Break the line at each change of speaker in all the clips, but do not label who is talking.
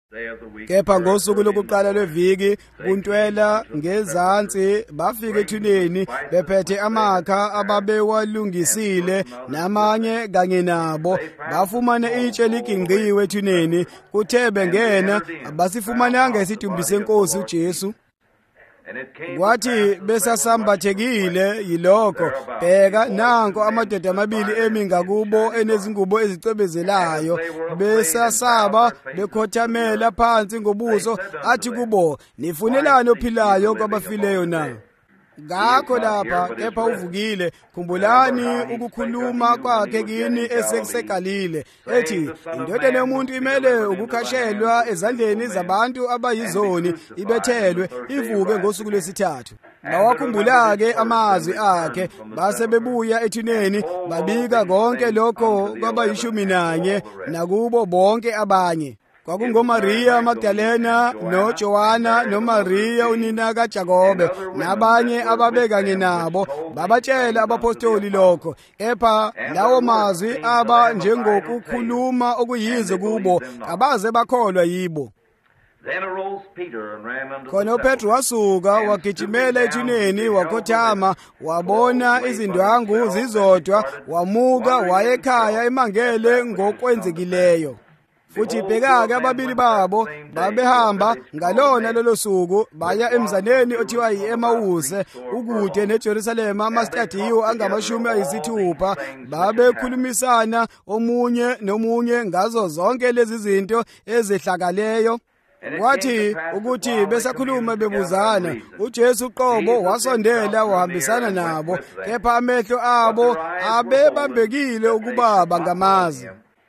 Kepha ngosuku lokuqala lweviki kuntwela ngezansi bafika ethuneni bephethe amakha ababewalungisile namanye kanye nabo bafumana itshe liginqiwe ethuneni kuthe bengena basifumananga isidumbu senkosi uJesu. Kwathi besasambathekile yilokho bheka nanko amadoda amabili emi ngakubo enezingubo ezicwebezelayo besasaba bekhothamela phansi ngobuso athi kubo, nifunelani ophilayo kwabafileyo na? Ngakho lapha kepha uvukile, khumbulani ukukhuluma kwakhe kini eseGalile ethi indodana yomuntu imele ukukhashelwa ezandleni zabantu abayizoni ibethelwe ivuke ngosuku lwesithathu. Bawakhumbula-ke amazwi akhe base bebuya ethuneni babika konke lokho kwabayishumi nakubo bonke abanye. KwakungoMaria Magdalena noJohana noMaria unina kaJakobe nabanye ababekanye nabo babatshela abapostoli lokho, kepha lawo mazwi aba njengokukhuluma okuyize kubo abaze bakholwa yibo. Khona uPetru wasuka wagijimela ethuneni wakhothama wabona izindwangu zizodwa wamuka wayekhaya emangele ngokwenzekileyo. Futhi bheka-ke ababili babo babehamba ngalona lolo suku baya emzaneni othiwa yi-Emawuse ukude neJerusalema amastadiyo angama-60 babekhulumisana omunye nomunye ngazo zonke lezi zinto ezehlakaleyo. Kwathi ukuthi besakhuluma bebuzana uJesu qobo wasondela wahambisana nabo, kepha amehlo abo abebambekile ukuba bangamazi.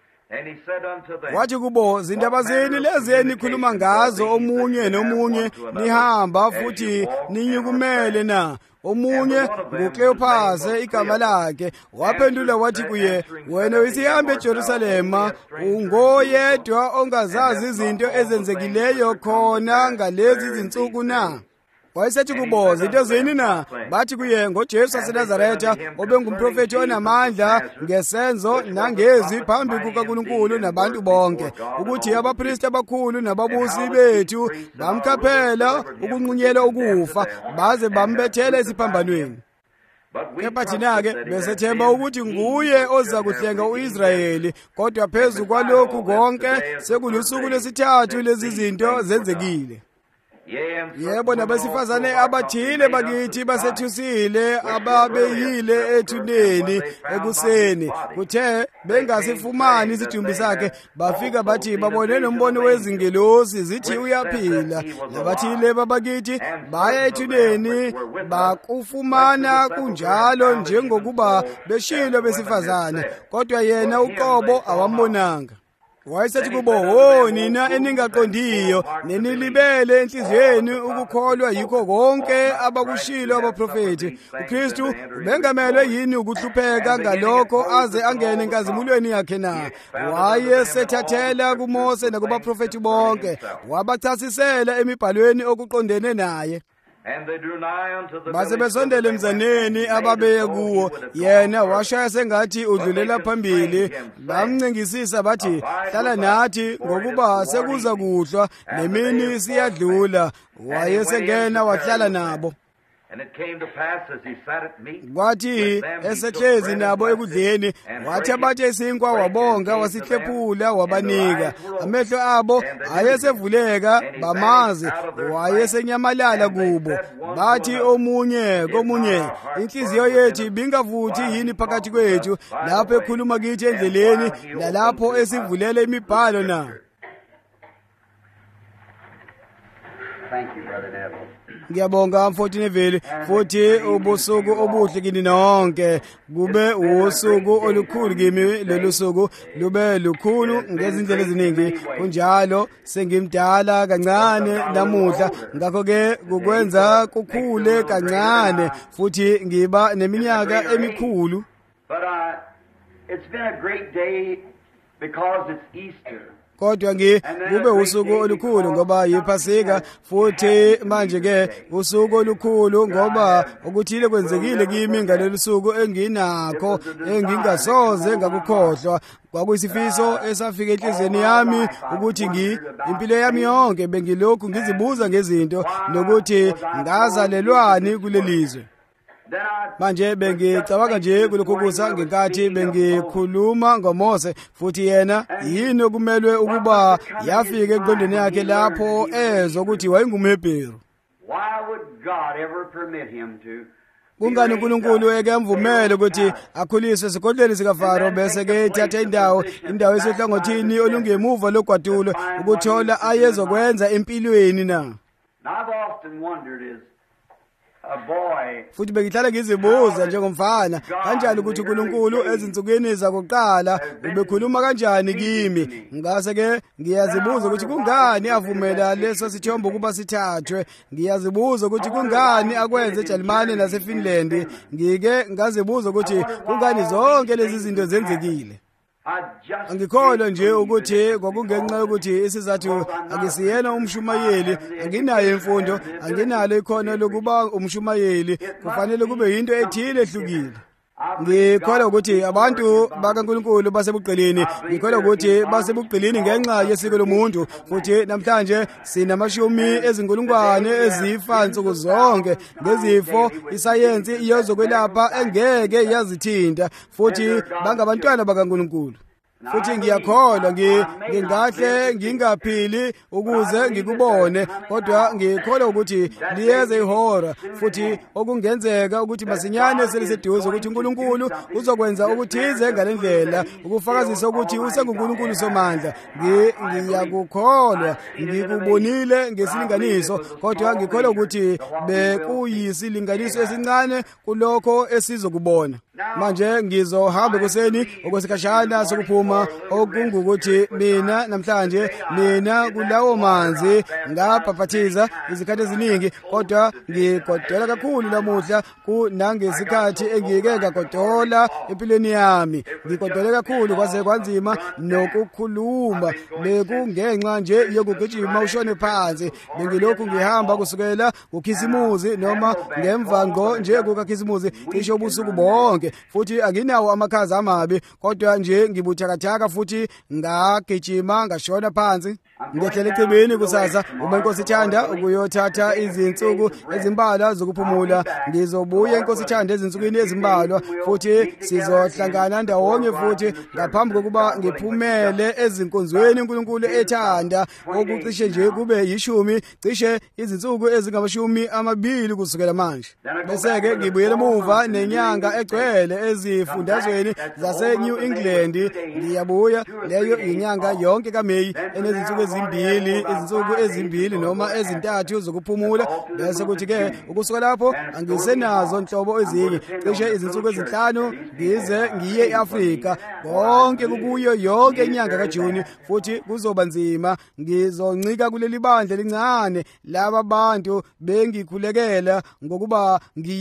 Wathi kubo, zindaba zeni lezi enikhuluma ngazo omunye nomunye nihamba futhi ninyukumele na? Omunye nguKleophase igama lakhe waphendula wathi kuye, wena uyisihambe eJerusalema ungoyedwa ongazazi izinto ezenzekileyo khona ngalezi zinsuku na? Wayesethi kubo, zinto zini na? Bathi kuye, ngoJesu waseNazaretha obengumprofethi onamandla ngesenzo nangezi phambi kukaNkulunkulu nabantu bonke, ukuthi abapristi abakhulu nababusi bethu bamkhaphela ukunqunyela ukufa baze bambethela esiphambanweni. Kepha thina-ke besethemba ukuthi nguye oza kuhlenga u-Israyeli, kodwa phezu kwalokhu konke sekulusuku lwesithathu lezi zinto zenzekile. Yebo, nabesifazane abathile bakithi basethusile ababeyile ethuneni ekuseni kuthe bengasifumani isidumbu sakhe, bafika bathi babone nombono wezingelosi zithi uyaphila. Nabathile babakithi baya ethuneni bakufumana kunjalo njengokuba beshilo besifazane, kodwa yena uqobo awambonanga. Wayesethi kubo, "Oh nina eningaqondiyo nenilibele enhliziyweni ukukholwa yikho konke abakushilo abaprofeti. uKristu ubengamelwe yini ukuhlupheka ngalokho aze angene enkazimulweni yakhe na? Wayesethathela kuMose nakubaprofeti bonke wabachasisela emibhalweni okuqondene naye." Baze besondele emzaneni ababeye kuwo, yena washaya sengathi udlulela phambili. Bamncengisisa bathi, "Hlala nathi ngokuba sekuza kuhlwa nemini siyadlula." Wayesengena wahlala nabo. Kwathi esehlezi nabo ekudleni, wathi abathe isinkwa wabonga wasihlephula wabanika. Amehlo abo ayesevuleka bamazi, wayesenyamalala kubo. Bathi omunye komunye, "Inhliziyo yethu ibingavuthi yini phakathi kwethu lapho ekhuluma kithi endleleni nalapho esivulela imibhalo na?"
Thank you, Brother Neville.
Ngiyabonga mfowethu Neville, futhi ubusuku obuhle kini nonke. Kube usuku olukhulu kimi lolu suku, lube lukhulu ngezindlela eziningi. Kunjalo sengimdala kancane namuhla, ngakho ke kukwenza kukhule kancane futhi ngiba neminyaka emikhulu.
But it's been a great day because it's Easter.
kodwa kube usuku olukhulu ngoba yiPhasika, futhi manje ke usuku olukhulu ngoba ukuthile kwenzekile kimi ngalolu suku enginakho engingasoze ngakukhohlwa. Kwakuyisifiso esafika enhlizweni yami ukuthi impilo yami yonke bengilokhu ngizibuza ngezinto nokuthi ngazalelwani kulelizwe. Manje bengicabanga nje kulokhukusa ngenkathi bengikhuluma ngoMose, futhi yena yini okumelwe ukuba yafika eqondweni yakhe lapho ezokuthi wayengumHebheru.
Why would God ever permit him to?
Kungani uNkulunkulu ekemvumela ukuthi akhuliswe esigodlweni sikaFaro bese ke ethatha indawo esohlangothini olungemuva logwadulo ukuthola ayezokwenza empilweni na?
I've often wondered is a boy.
Futhi bengihlala ngizibuza njengomfana kanjani ukuthi uNkulunkulu ezinsukwini zakuqala ubekhuluma kanjani kimi. Ngase ke ngiyazibuza ukuthi kungani avumela leso sithombo kuba sithathwe. Ngiyazibuza ukuthi kungani akwenze eJalimane naseFinland. Ngike ngazibuza ukuthi kungani zonke lezi zinto zenzekile. Angikholwa nje ukuthi kwakungenxa yokuthi isizathu akisiyena umshumayeli, anginayo imfundo, anginalo ikhono lokuba umshumayeli, kufanele kube into ethile ehlukile. Ngikholwa ukuthi abantu bakaNkulunkulu basebuqilini, ngikholwa ukuthi basebuqilini ngenxa yesiko lomuntu, futhi namhlanje sinamashumi ezinkulungwane ezifa nsuku zonke ngezifo isayensi iyozokwelapha engeke yazithinta, futhi bangabantwana bakaNkulunkulu. Futhi ngiyakholwa ngingahle ngingaphili ukuze ngikubone, kodwa ngikholwa ukuthi liyeze ihora, futhi okungenzeka ukuthi masinyane seliseduze ukuthi uNkulunkulu uzokwenza ukuthize ngalendlela ukufakazisa ukuthi usenguNkulunkulu somandla. Ngiyakukholwa, ngikubonile ngesilinganiso, kodwa ngikholwa ukuthi bekuyisilinganiso esincane kulokho esizokubona. Manje ngizohamba kuseni okwesikhashana sokuphuma okungukuthi namhlanje kulawo manzi ngabhaphathiza izikhathi eziningi, kodwa ngigodola kakhulu namuhla kunangesikhathi engike ngagodola empilweni yami. Ngigodole kakhulu kwaze kwanzima nokukhuluma, bekungenxa nje yokugijima ushone phansi. Bengilokhu ngihamba kusukela kuKhisimusi noma ngemva nje kukaKhisimusi cishe ubusuku bonke, futhi anginawo amakhazi amabi, kodwa nje ngibuthakathaka futhi ngagijima ngashona phansi. Ngehlela echibini kusasa uma inkosi ithanda ukuyothatha izinsuku ezimbalwa zokuphumula. Ngizobuya inkosi ithanda ezinsukwini ezimbalwa, futhi sizohlangana ndawonye futhi ngaphambi kokuba ngiphumele ezinkonzweni uNkulunkulu ethanda okucishe nje kube yishumi, cishe izinsuku ezingama-20 kusukela manje. Bese-ke ngibuyele emuva nenyanga egcwele ezifundazweni zase-New England. Ngiyabuya leyo inyanga yonke kaMeyi enezinsuku ezimbili noma ezintathu zokuphumula. Bese kuthi-ke ukusuka lapho angisenazo nhlobo ezinye, cishe izinsuku ezinhlanu ngize ngiye e-Afrika. Konke kukuyo yonke inyanga kaJuni, futhi kuzoba nzima. Ngizoncika kuleli bandla lincane laba bantu bengikhulekela ngokuba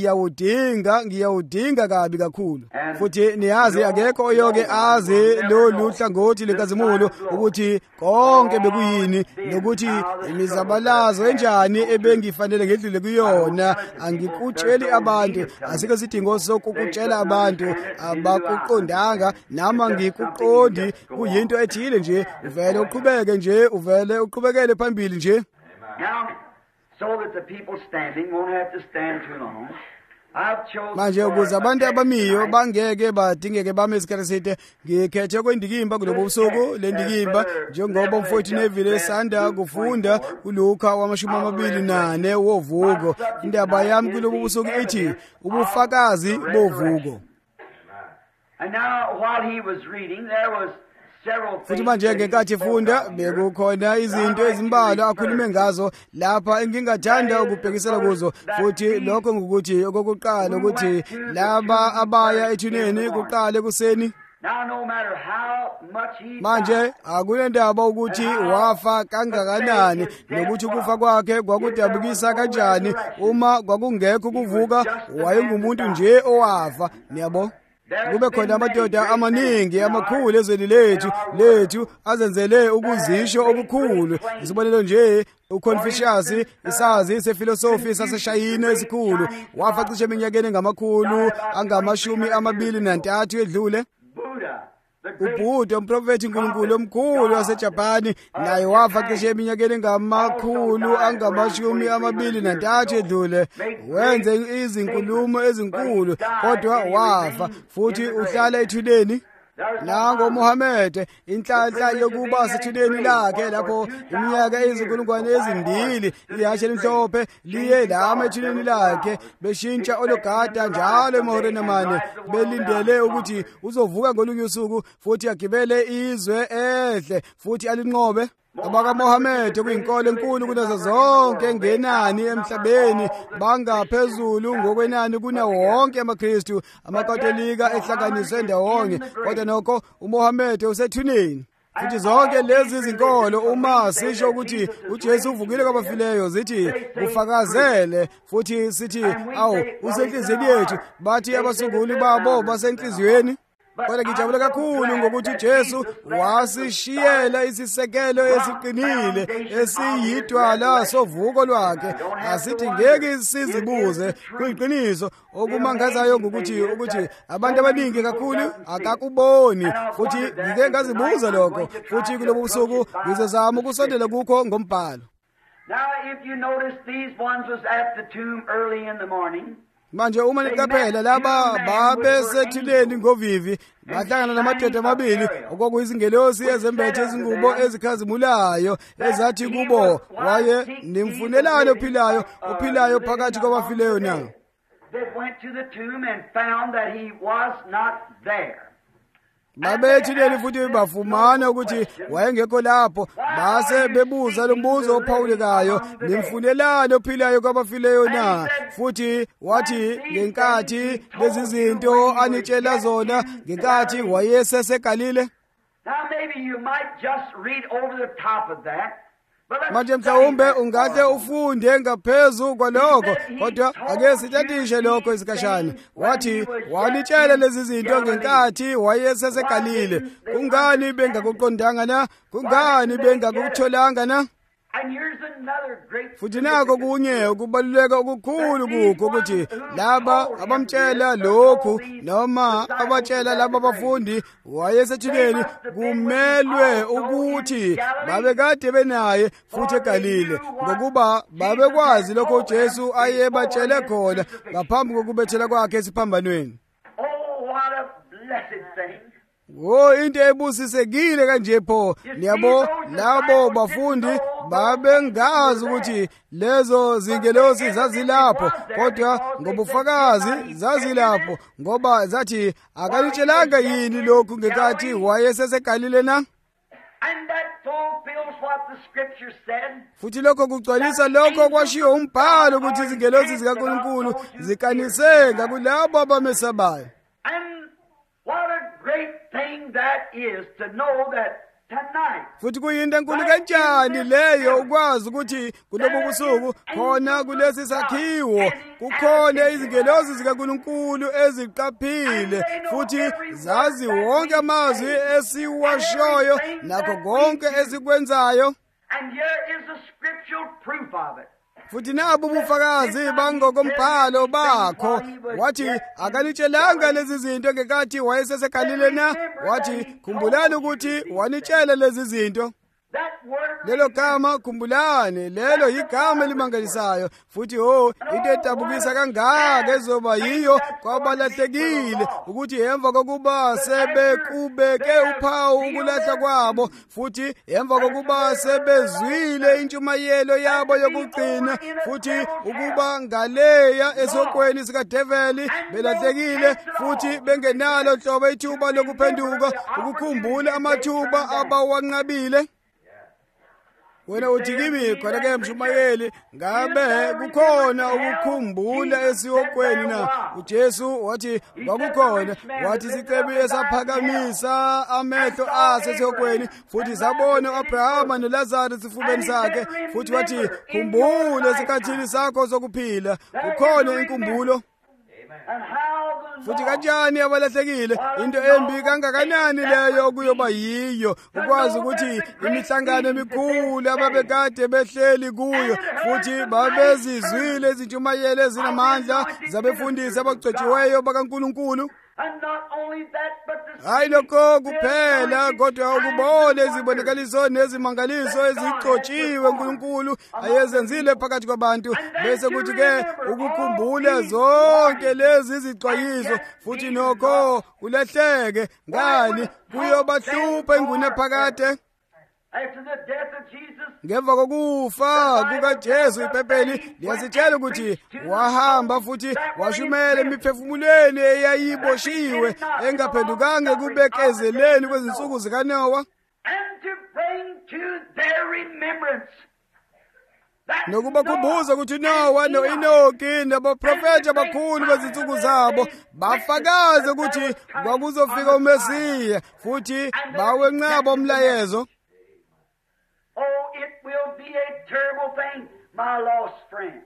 ngiyawudinga kabi kakhulu. Futhi niyazi akekho oyoke azi lolu hlangothi lenkazimulo ukuthi konke bekuyini nokuthi imizabalazo enjani ebengifanele ngedlule kuyona. Angikutsheli abantu, asike sidingo sokukutshela abantu abakuqondanga, nama ngikuqondi. Kuyinto ethile nje, uvele uqhubeke nje, uvele uqhubekele phambili nje.
Now, so that the people standing won't have to stand too long.
Manje ukuze abantu abamiyo bangeke badingeke bame isikhathi eside, ngikhethe kwendikimba kulobo busuku. Le ndikimba njengoba umfowethu Neville esanda kufunda uLuka 24 wovuko. Indaba yami kulobo busuku ithi ubufakazi bovuko.
And now while he was reading there was
futhi manje ngenkathi funda bekukhona izinto ezimbalwa akhulume ngazo lapha engingathanda ukubhekisela kuzo, futhi lokho ngukuthi okokuqala ukuthi laba abaya ethuneni kuqala kuseni. Manje akunendaba ukuthi wafa kangakanani nokuthi ukufa kwakhe kwakudabukisa kanjani. Uma kwakungekho kuvuka wayengumuntu nje owafa, niyabo. kube khona amadoda amaningi amakhulu ezweni lethu azenzele ukuzisho okukhulu. Isibonelo nje uConfucius, isazi sefilosofi saseshayina esikhulu, wafa cishe eminyakeni engamakhulu angama-23 edlule. uBuddha, umprofethi uNkulunkulu omkhulu waseJapani, naye wafa cishe eminyakeni engamakhulu angama-23 edlule. Wenze izinkulumo ezinkulu kodwa wafa, futhi uhlala ethuneni. Nango Muhammad, inhlanhla yokuba sethuneni lakhe lapho iminyaka ezinkulungwane ezimbili, ihashe elimhlophe liye lama ethuneni lakhe, beshintsha ologada njalo emahoreni amane, belindele ukuthi uzovuka ngolunye usuku futhi agibele izwe ehle futhi alinqobe. Abaka Muhammad kuyinkolo enkulu kunazo zonke ngenani emhlabeni, bangaphezulu ngokwenani kuna wonke amaKristu, amakatolika ehlanganiswe ndawonye, kodwa nokho uMuhammad usethuneni. Futhi zonke lezi zinkolo, uma sisho ukuthi uJesu uvukile kwabafileyo, zithi kufakazele, futhi sithi awu usenhliziyweni yethu, bathi abasunguli babo basenhliziyweni. Kodwa ngijabule kakhulu ngokuthi uJesu wasishiyela isisekelo esiqinile esiyidwala sovuko lwakhe. Asithi ngeke sizibuze, kuyiqiniso okumangazayo ukuthi abantu abaningi kakhulu akakuboni, futhi ngike ngazibuza lokho, futhi kulobu busuku ngizozama ukusondela kukho ngombhalo.
Now if you notice, these ones was at the tomb early in the morning.
Manje uma niqaphela laba babesethuleni ngovivi, bahlangana namadoda amabili okwakuyizingelosi ezembethe izingubo ezikhazimulayo, ezathi kubo, waye nimfunelani ophilayo phakathi kwabafileyo na?
They went to the tomb and found that he was not there.
Babethuleni futhi bafumana ukuthi wayengekho lapho, base bebuza lo mbuzo ophawulekayo, nimfunelani ophilayo kwabafileyo na? Futhi wathi ngenkathi lezi zinto anitshela zona, ngenkathi wayeseseGalile.
Now maybe you might just read over the top of that.
Manje mhlawumbe ungahle ufunde ngaphezu kwalokho, kodwa ake sithatishe lokho isikashana. Wathi wanitshela lezi zinto ngenkathi wayeseseGalile. Kungani bengakuqondanga na? Kungani bengakutholanga na? Futhi nako kunye ukubaluleka okukhulu kukho ukuthi laba abamtshela lokhu noma abatshela laba abafundi wayesethuleni kumelwe ukuthi babekade benaye futhi eGalile, ngokuba babekwazi lokho uJesu ayebatshele khona ngaphambi kokubethela kwakhe esiphambanweni.
Oh, what a blessed thing.
Into ebusisekile kanje pho. Niyabo labo bafundi babengazi ukuthi lezo zingelosi zazilapho, kodwa ngobufakazi zazilapho, ngoba zathi akalitshelanga yini lokhu ngenkathi wayeseseGalile na?
And that fulfills what the scripture said.
Futhi lokho kugcwalisa lokho kwashiwo umbhalo ukuthi izingelosi zikaNkulunkulu zikaniseka kulabo abamesabayo.
And what a great thing that is to know that tonight.
Futhi kuyinto enkulu kanjani leyo ukwazi ukuthi kulobu busuku khona kulesi sakhiwo kukhona izingelosi zikaNkulunkulu eziqaphile, futhi zazi wonke amazwi esiwashoyo nakho konke esikwenzayo.
And here is a scriptural proof of it.
Futhi nabo ubufakazi bangokombhalo bakho. Wathi akanitshelanga lezi zinto ngenkathi wayeseseGalile na? Wathi khumbulani ukuthi wanitshela lezi zinto.
That word,
Lelo gama khumbulani, lelo yigama elimangalisayo, futhi into edabukisa kangaka ezoba yiyo kwabalahlekile, ukuthi emva kokuba sebekubeke uphawu ukulahla kwabo, futhi emva kokuba sebezwile intshumayelo yabo yokugcina, futhi ukuba ngaleya esokweni sikaDeveli belahlekile, futhi bengenalo hlobo ithuba lokuphenduka, ukukhumbula amathuba abawanqabile. Wena uthi kimi khona ke Mshumayeli, ngabe kukhona ukukhumbula esiokweni na? uJesu wathi kwakukhona. Wathi sicebi esaphakamisa amehlo ase esiokweni, futhi sabona uAbrahama noLazarus sifubeni sakhe, futhi wathi khumbula esikhathini sakho sokuphila. Kukhona inkumbulo.
and how the
futhi kanjani abalahlekile. Into embi kangakanani leyo kuyoba yiyo ukwazi ukuthi imihlangano emikhulu ababekade behleli kuyo futhi babezizwile izintshumayelo ezinamandla zabefundisi abagcotshiweyo bakaNkulunkulu. Hayi lokho kuphela kodwa ukubona izibonakaliso nezimangaliso ezigcotshiwe uNkulunkulu ayezenzile phakathi kwabantu, bese kuthi-ke ukukhumbule zonke lezi zixwayiso futhi nokho ulahleke. Ngani kuyobahlupha ingune phakade. Ngemva kokufa kukaJesu iPhepeli liyasitshela ukuthi wahamba futhi washumela imiphefumulweni eyayiboshiwe engaphendukanga ekubekezeleni kwezinsuku zikaNowa, nokubakhumbuza ukuthi Nowa no-Enoki nabaprofethi abakhulu bezinsuku zabo bafakaze ukuthi kwakuzofika uMesiya futhi bawenqaba umlayezo.
Oh, it will be a terrible thing, my lost friend,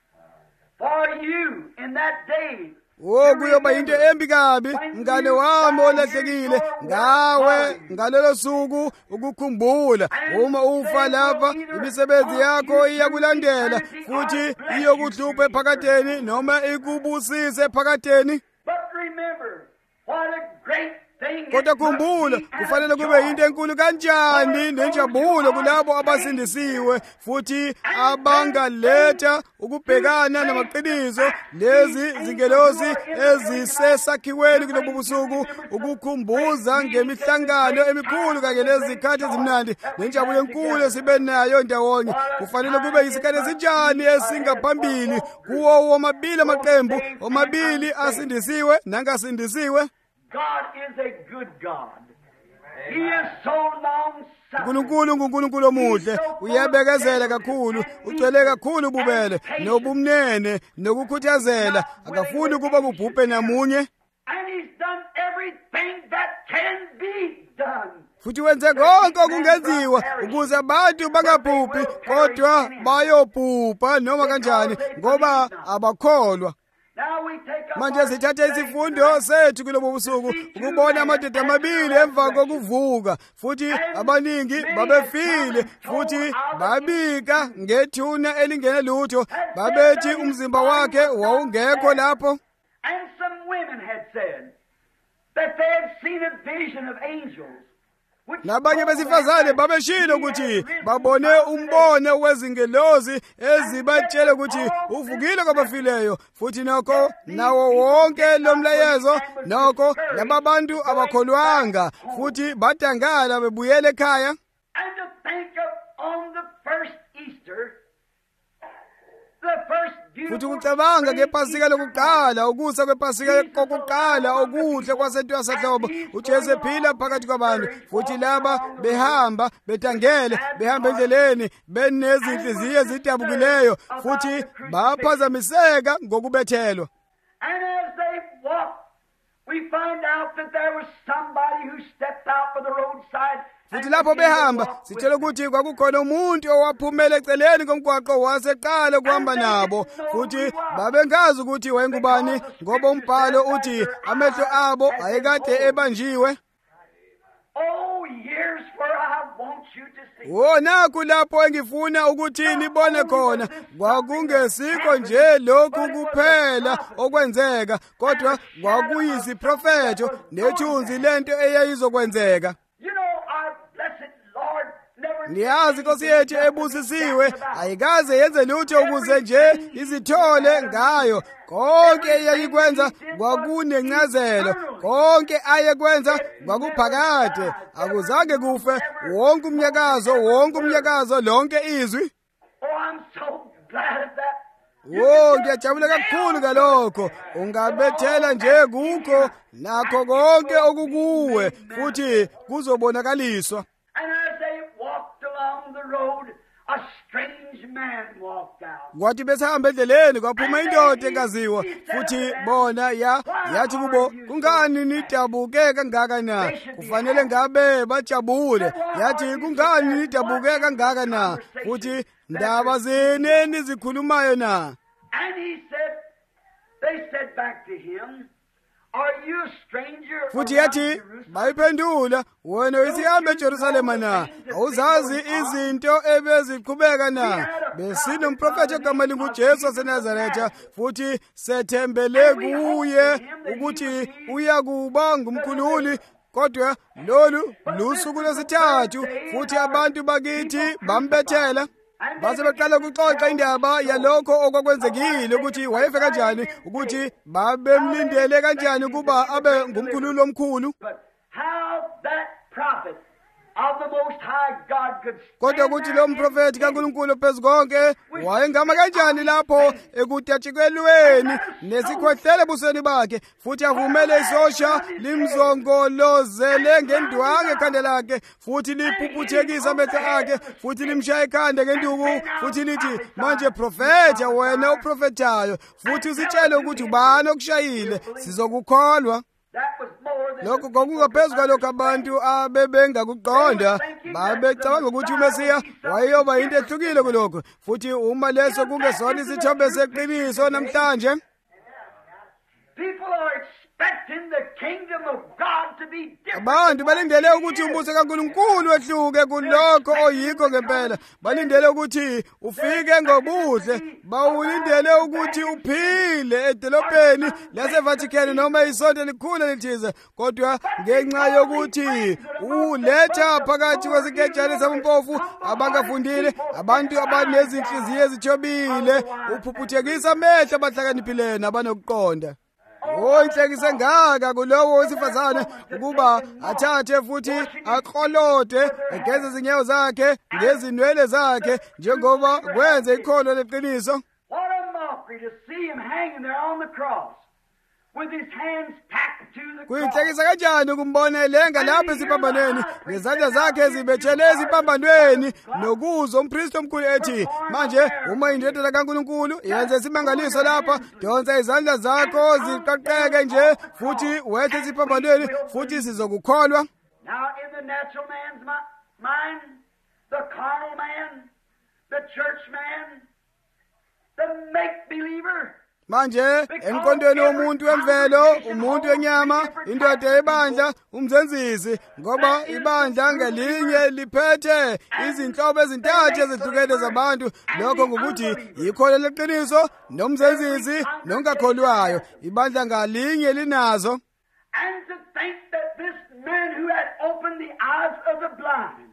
for you in that day.
Kuyoba into embi kabi mngane wami olahlekile ngawe ngalelo suku ukukhumbula uma ufa lapha imisebenzi yakho iyakulandela futhi iyokuhlupha ephakadeni noma ikubusise ephakadeni.
But remember, what a great
kodwa khumbula kufanele kube into enkulu kanjani nenjabulo kulabo abasindisiwe futhi abangaletha ukubhekana namaqiniso lezi zingelosi ezisesakhiweni kulobu busuku, ukukhumbuza ngemihlangano emikhulu kanye lezikhathi ezimnandi nenjabulo enkulu esibe nayo ndawonye. Kufanele kube yisikhathi esinjani esingaphambili kuwo womabili amaqembu, omabili asindisiwe nangasindisiwe.
God is a good God. He is so long-suffering.
uNkulunkulu omuhle, uyabekezela kakhulu, ugcwele kakhulu ububele nobumnene nokukhuthazela, akafuni kuba kubhubhe namunye.
And he's done everything that can be done.
Futhi wenze konke okungenziwa ukuze abantu bangabhubhi kodwa bayobhubha noma kanjani ngoba abakholwa. Manje sithatha isifundo sethu kulobo busuku ukubona amadoda amabili emva kokuvuka futhi abaningi babefile futhi babika ngethuna elingene lutho, babethi umzimba wakhe wawungekho lapho.
And some women had said that they had seen a vision of angels.
Nabanye besifazane babeshilo ukuthi babone umbono wezingelozi ezibatshela ukuthi uvukile kwabafileyo, futhi nokho nawo wonke lo mlayezo nokho lababantu abakholwanga futhi badangala bebuyela ekhaya.
And to think of on the first Easter,
futhi ukucabanga ngePhasika lokuqala, ukusa kwePhasika kokuqala okuhle kwasentwasahlobo, uJesu ephila phakathi kwabantu futhi laba behamba betangele, behamba endleleni benezinhliziyo ezidabukileyo futhi baphazamiseka ngokubethelwa.
And as they walked, we find out that there was somebody who stepped out for the roadside.
Futhi lapho behamba sitshela ukuthi kwakukhona umuntu owaphumela eceleni komgwaqo waseqala ukuhamba nabo, futhi babengazi ukuthi wayengubani ngoba umbhalo uthi amehlo abo ayekade ebanjiwe.
Oh, years where I want you to see.
Nakho lapho engifuna ukuthi nibone khona, kwakungesikho nje lokhu kuphela okwenzeka, kodwa kwakuyisiprofetho nethunzi lento eyayizokwenzeka. Niyazi Nkosi yethu ebusisiwe ayikaze yenze lutho ukuze nje izithole ngayo. Konke eyayikwenza kwakunencazelo, konke ayekwenza kwakuphakade, akuzange kufe, wonke umnyakazo lonke izwi.
Oh, I'm so glad of that.
Ngiyajabula kakhulu ngalokho. Ungabethela nje kukho nakho konke okukuwe futhi kuzobonakaliswa.
And as they walked along the road, a strange man walked out.
Kwathi besihamba endleleni kwaphuma indoda engaziwa futhi bona yathi kubo, kungani nidabuke kangaka na? Kufanele ngabe bajabule. Yathi kungani nidabuke kangaka na? Futhi ndaba zeni enizikhulumayo na?
And they said back to him, Are you a stranger
futhi
around
yathi
Jerusalem?
bayiphendula, wena uyisihambe eJerusalema na? Awuzazi izinto ebeziqhubeka na? Besinomprofethi ogama linguJesu waseNazaretha, futhi sethembele kuye ukuthi uyakuba ngumkhululi. Kodwa lolu lusuku lwesithathu, futhi abantu bakithi bambethela. Base beqala ukuxoxa indaba yalokho okwakwenzekile, ukuthi wayefe kanjani, ukuthi babemlindele kanjani ukuba abe ngumkhululi omkhulu.
But how that prophet of the Most High God could
Kodwa ukuthi lo mprofethi kaNkulunkulu phezukonke wayengama kanjani lapho ekutatshikelweni nesikhohlele ebusweni bakhe, futhi avumele isosha limzongolozele ngendwangu ekhanda lakhe, futhi liphuphuthekisa amehlo akhe, futhi limshaya ekhanda ngenduku, futhi lithi, manje profetha, wena uprofethayo, futhi usitshele ukuthi ubani okushayile, sizokukholwa.
that was more than
Lokho kwakungaphezu kwalokho abantu abebengakuqonda. Babecabanga ukuthi uMesiya wayeyoba yinto ehlukile kulokho, futhi uma leso kungesona isithombe seqiniso namhlanje.
people are expecting the kingdom of God to be different.
Abantu balindele ukuthi umbuso kaNkulunkulu wehluke kulokho oyikho ngempela. Balindele ukuthi ufike ngobuhle. Bawulindele ukuthi uphile edolobheni laseVatican noma isonto elikhulu lithize. Kodwa ngenxa yokuthi uletha phakathi kwesikejane sabampofu abangafundile, abantu abanezinhliziyo ezithobile, uphuphuthekisa amehlo abahlakaniphileyo nabanokuqonda. Inhlekise ngaka kulowo wesifazane ukuba athathe futhi aqolode, egeze izinyawo zakhe ngezinwele zakhe, njengoba kwenze ikholo leqiniso.
What a mockery to see him hanging there on the cross with his hands tacked to the cross.
Kuyinhlekisa kanjani ukumbona elenga lapha esiphambanweni, ngezandla zakhe zibethele esiphambanweni, nokuzwa umpristi omkhulu ethi, manje uma indodana kaNkulunkulu yenze isimangaliso lapha, donsa izandla zakho ziqaqeke nje, futhi wehle esiphambanweni, futhi sizokukholwa.
Now in the natural man's mind, the carnal man, the church man, the make-believer,
Manje emqondweni womuntu wemvelo, umuntu wenyama, indoda yebandla, umzenzisi, ngoba ibandla ngalinye liphethe izinhlobo ezintathu ezihlukene zabantu, lokho ngokuthi ikholo leqiniso, nomzenzisi, nongakholwayo. Ibandla ngalinye linazo.
and to think that this man who had opened the eyes of the blind,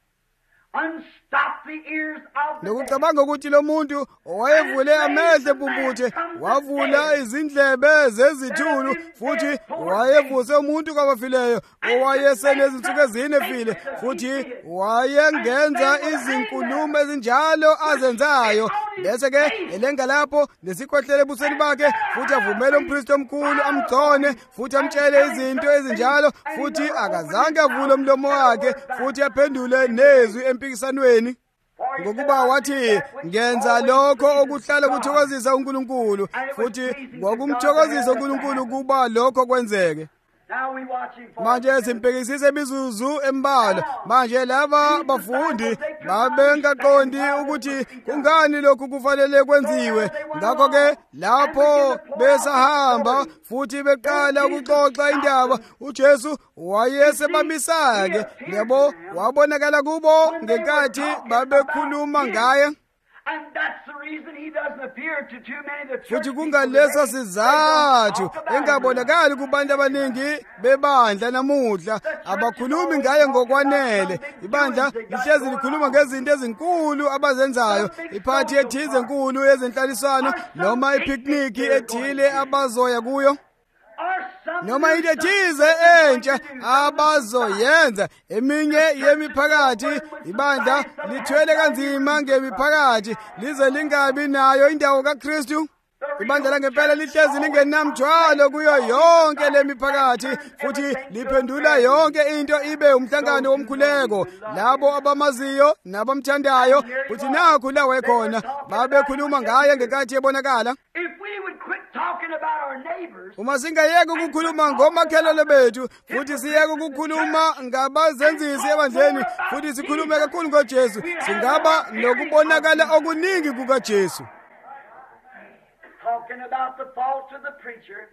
unstopped the ears of the deaf,
Nokucabanga ukuthi lo muntu owayevule amehlo ebumbuthe, wavula izindlebe zezithulu, futhi wayevuse umuntu kwabafileyo, owayesenezinsuku ezine efile, futhi wayengenza izinkulumo ezinjalo azenzayo. Bese-ke elenga lapho nesikhohlele ebusweni bakhe, futhi avumele umpristi omkhulu amgcone, futhi amtshele izinto ezinjalo, futhi akazange avule umlomo wakhe, futhi aphendule nezwi empikisanweni. Ngokuba wathi, ngenza lokho okuhlala kuthokozisa uNkulunkulu, futhi kwakumthokozisa uNkulunkulu kuba lokho kwenzeke.
Now we watching for
Manje simpekisise imizuzu embalwa. Manje laba bafundi babengaqondi ukuthi kungani lokhu kufanele kwenziwe. Ngakho-ke lapho besahamba futhi beqala ukuxoxa indaba, uJesu wayesebambisa-ke, yabo, wabonakala kubo ngenkathi babekhuluma ngaye.
and that's the reason he doesn't appear to too many of the church
Futhi
people
kungaleso
today.
sizathu engabonakali kubantu abaningi bebandla namuhla, abakhulumi ngaye ngokwanele. Ibandla lihlezi likhuluma ngezinto ezinkulu abazenzayo, iphathi ethize enkulu yezenhlaliswano, noma ipicnic ethile abazoya kuyo,
Or something
noma into ethize entsha abazoyenza. Eminye yemiphakathi, ibandla lithwele kanzima ngemiphakathi lize lingabi nayo indawo kaKristu. Ibandla langempela lihlezi lingenamthwalo kuyo yonke lemiphakathi, futhi liphendula yonke into ibe umhlangano womkhuleko. Labo abamaziyo nabamthandayo, futhi nakho la wayekhona, babekhuluma ngaye ngenkathi ebonakala.
If we would quit talking about our neighbors,
Uma singayeka ukukhuluma ngomakhelwane bethu, futhi siyeke ukukhuluma ngabazenzisi ebandleni, futhi sikhulume kakhulu ngoJesu, singaba nokubonakala okuningi kukaJesu.
talking about the faults of the preacher,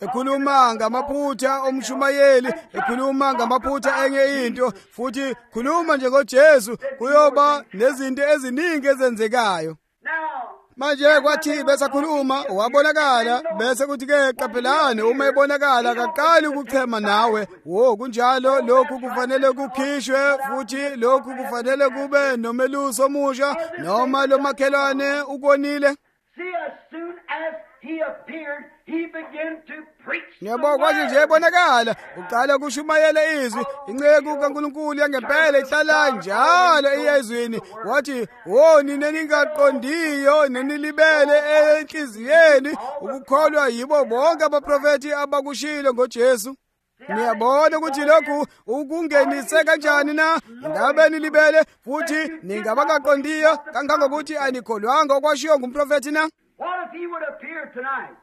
ekhuluma ngamaphutha omshumayeli, ekhuluma ngamaphutha enye into, futhi khuluma nje ngoJesu kuyoba nezinto eziningi ezenzekayo. Manje kwathi besakhuluma wabonakala bese kuthi-ke qaphelani uma ebonakala akaqali ukuchema nawe. Kunjalo lokhu kufanele kukhishwe, futhi lokhu kufanele kube nomeluso omusha noma lo makhelwane ukonile. Yebo, kwathi nje ebonakala uqala ukushumayela izwi. Inceku kaNkulunkulu yangempela ihlala njalo eyezwini. Wathi, nina ningaqondiyo nenilibele enhliziyeni ukukholwa yibo bonke abaprofeti abakushilo ngoJesu. Niyabona ukuthi lokhu ukungenise kanjani na? Ngabe nilibele futhi ningabakaqondiyo kangangokuthi anikholwanga okwashiwo ngumprofeti na?
What if he would appear tonight?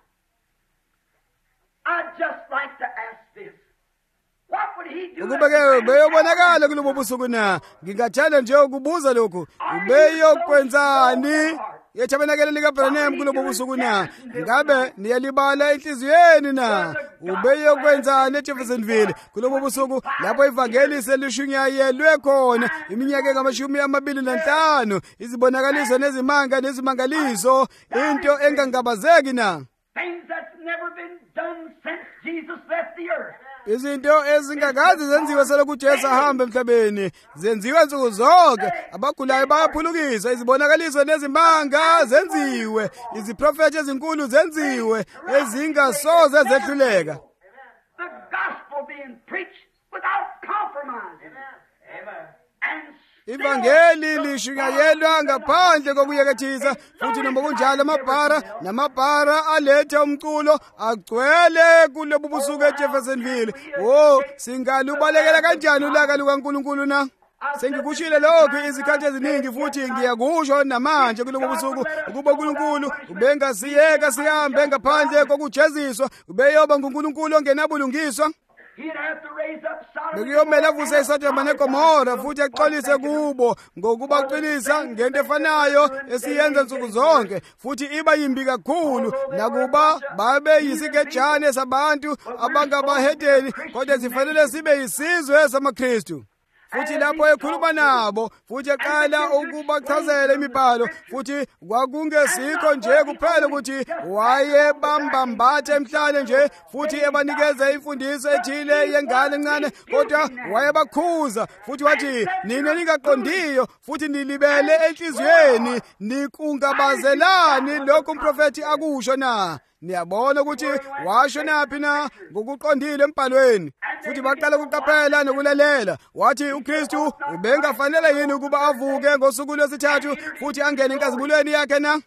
I'd just like to ask this. What would he do?
Ukubeke beyobonakala kulobo busuku na. Ngingathanda nje ukubuza lokhu. Ubeyokwenzani? Yethabenakele likaBranham kulobo busuku na. Ngabe niyalibala enhliziyweni na? Ubeyokwenzani eJeffersonville kulobo busuku lapho ivangeli selishunyayelwe khona iminyaka engama-25, izibonakaliso nezimanga nezimangaliso, into engangabazeki na?
Things that's never been done since Jesus left the earth.
Izinto ezingakazi zenziwe selokhu uJesu ahamba emhlabeni zenziwe nsuku zonke. Abagulayo bayaphulukiswa, izibonakaliso nezimanga zenziwe, iziprofethi ezinkulu zenziwe ezingasoze zehluleka.
The gospel being preached without compromise. Amen. And
ivangeli lishunyayelwa ngaphandle kokuyekethisa, futhi noma kunjalo namabhara aletha umculo agcwele kulobu busuku eJeffersonville. Singalubalekela kanjani ulaka lukaNkulunkulu na? Sengikushilo lokhu izikhathi eziningi, futhi ngiyakusho namanje kulobu busuku ukuba uNkulunkulu ubengasiyeka sihambe ngaphandle kokujeziswa, ubeyoba nguNkulunkulu ongenabulungiswa. Bekuyomele avuse iSodoma neGomora futhi axolise kubo ngokuba uqinisa ngento efanayo esiyenza nsuku zonke, futhi iba yimbi kakhulu nakuba babe yisikejane sabantu abangabahedeni, kodwa zifanele sibe yisizwe samaKristu. Futhi lapho ekhuluma nabo futhi eqala ukubachazela imibhalo, futhi kwakungesikho nje kuphela ukuthi wayebambambathe emhlane nje futhi ebanikeza imfundiso ethile yengane encane, kodwa wayebakhuza futhi wathi, nina ningaqondiyo futhi nilibele enhliziyweni nikungabazelani lokhu umprofeti akusho na? Niyabona ukuthi washo naphi na ngokuqondile embhalweni. Futhi baqala ukuqaphela nokulalela. Wathi uKristu ubengafanele yini ukuba avuke ngosuku lwesithathu futhi angene enkazimulweni yakhe na?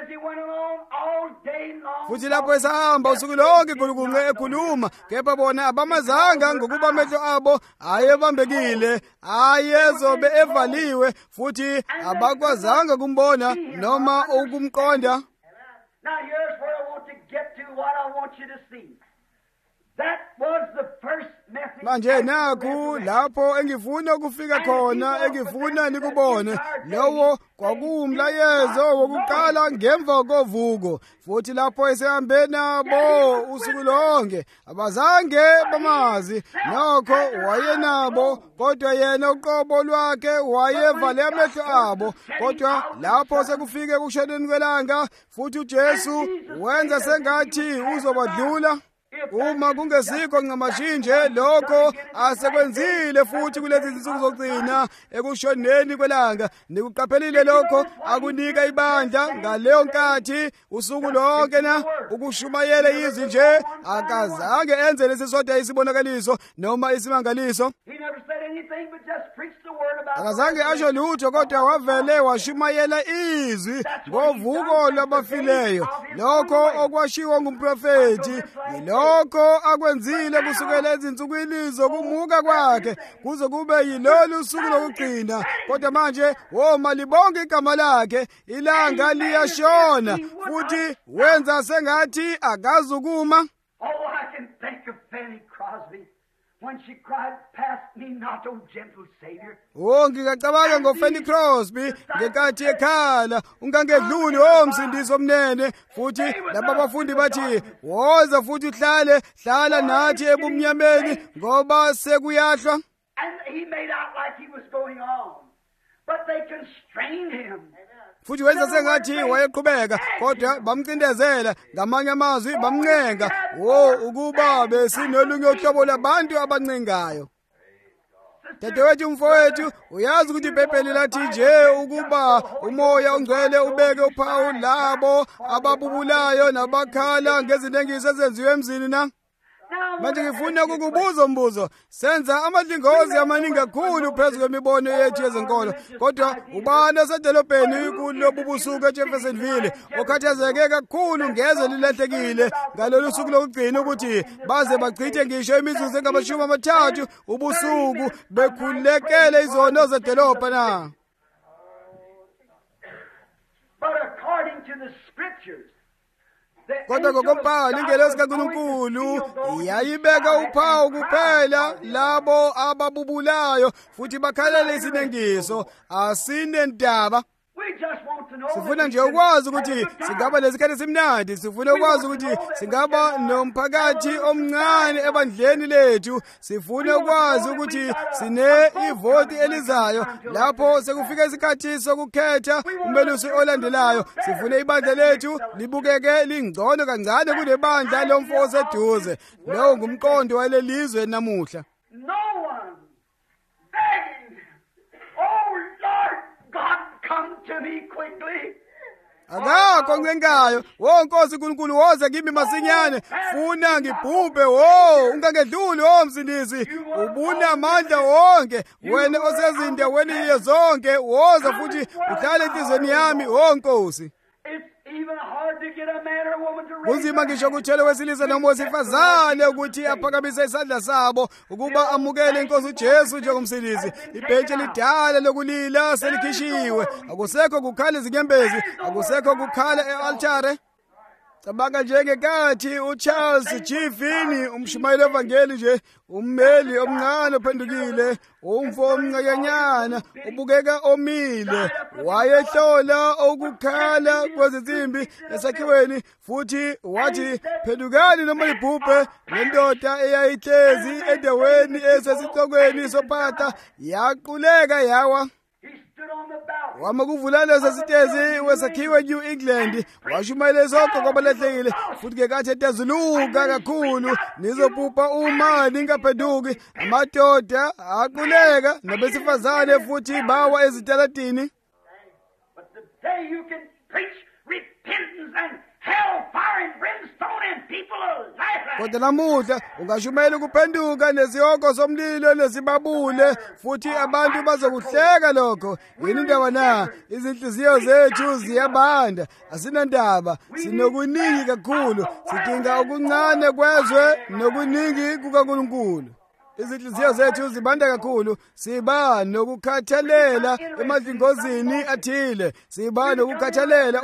Futhi lapho esahamba usuku lonke gulugunqe ekhuluma, kepha bona abamazanga ngokuba amehlo abo ayebambekile, ayezobe evaliwe, futhi abakwazanga kumbona noma ukumqonda.
Now here's where I want to get to, what I want you to see. That was the first message.
Manje naku lapho engifuna ukufika khona, engifuna nikubone. Lowo kwakuwumlayezo wokuqala ngemva kovuko. Futhi lapho esehambe nabo usuku lonke, abazange bamazi. Nokho wayenabo, kodwa yena uqobo lwakhe wayevale amehlo abo. Kodwa lapho sekufike ukushoneni kwelanga, futhi uJesu wenza sengathi uzobadlula. Uma kungesikho nqamashinje lokho asekwenzile futhi kulezi zinsuku zokugcina ekushoneni kwelanga, nikuqaphelile lokho akunika ibandla ngaleyo nkathi usuku lonke na ukushumayela izwi nje, akazange enze lesisodwa isibonakaliso noma isimangaliso. Akazange asho lutho, kodwa wavele washumayela izwi ngovuko lwabafileyo. Lokho okwashiwo ngumprofeti lokho akwenzile kusukela ezinsukwini zokumuka kwakhe kuze kube yilolu suku lokugcina. Kodwa manje malibonke igama lakhe, ilanga liyashona futhi wenza sengathi akazukuma.
Oh, I can think of Fanny Crosby. when she cried, "Pass me not, O gentle Savior."
Ngicabanga ngoFanny Crosby ngenkathi ekhala, ungangedluli msindisi omnene, futhi laba abafundi bathi, "Woza futhi hlala nathi ebumnyameni ngoba sekuyahlwa."
And he made out like he was going on, but they constrained him.
Futhi wenza sengathi wayeqhubeka, kodwa bamcindezela, ngamanye amazwi bamncenga, ukuba besinolunye uhlobo labantu abancengayo. Dadewethu umfowethu, uyazi ukuthi iBhayibheli lathi nje ukuba umoya ongcwele ubeke uphawu labo ababubulayo nabakhala ngezinengiso ezenziwe emzini na? Manje ngifuna ukukubuza umbuzo. Senza amadlingozi amaningi kakhulu phezu kwemibono yethu yezenkolo, kodwa ubani osedolobheni kulobu busuku eJeffersonville okhathazeke kakhulu ngeze lilahlekile ngalolu suku lokugcina ukuthi baze bachithe ngisho imizuzu engama-30 ubusuku bekhulekele izono zedolobha na?
But according to the scriptures,
kodwa ngokombhalo ingelosi kaNkulunkulu yayibeka uphawu kuphela labo ababubulayo futhi bakhalele isinengiso, asinendaba.
we just want to know.
Sifuna nje ukwazi ukuthi singaba lesikhathi esimnandi, sifuna ukwazi ukuthi singaba nomphakathi omncane ebandleni lethu, sifuna ukwazi ukuthi sine ivoti elizayo lapho sekufika isikhathi sokukhetha umelusi olandelayo. Sifuna ibandla lethu libukeke lingcono kancane kunebandla lomfo oseduze. Lowo ngumqondo walelizwe namuhla.
No one begging, "Oh Lord God, come to me quickly."
Akakho oncengayo, Nkosi uNkulunkulu woze kimi masinyane, funa ngibhubhe, ungangedluli msindisi, ubunamandla wonke, wena osezindaweni zonke, woza futhi uhlale enhlizweni yami, Nkosi.
It's even hard to get a man or a woman to raise
Kunzima ngisho ukuthela wesilisa noma wesifazane ukuthi aphakamise isandla sabo ukuba amukele iNkosi uJesu njengomsindisi. Ibhentshi lidala lokulila selikhishiwe, akusekho kukhala izinyembezi, akusekho kukhala e-altare. Cabanga njengekathi uCharles G. Finney, umshumayeli wevangeli nje, ummeli omncane ophendukile, umfo omncanyanyana, ubukeka omile, wayehlola ukukhala kwezinsimbi esakhiweni, futhi wathi, "Phendukani noma libhubhe." Lendoda eyayihlezi endaweni esesihlokweni sophatha yaquleka yawa.
He stood on the balcony.
Wamakuvula lezo sitezi wesakhiwe New England, washumayela zonke kwabalahlekile, futhi ngekathi etezuluka kakhulu nizophupa uma ningaphenduki. Amadoda aquleka nabesifazane futhi bawa ezitalatini.
But the day you can preach repentance and hellfire and brimstone and people alive.
Kodwa namuhla ungashumayela ukuphenduka nezihoko zomlilo nezibabule, futhi abantu bazokuhleka lokho. Yini indaba na? Izinhliziyo zethu ziyabanda, asinandaba, sinokuningi kakhulu, sidinga okuncane kwezwe nokuningi kukaNkulunkulu. Izinhliziyo zethu zibanda kakhulu, siba nokukhathalela emadlingozini athile, siba nokukhathalela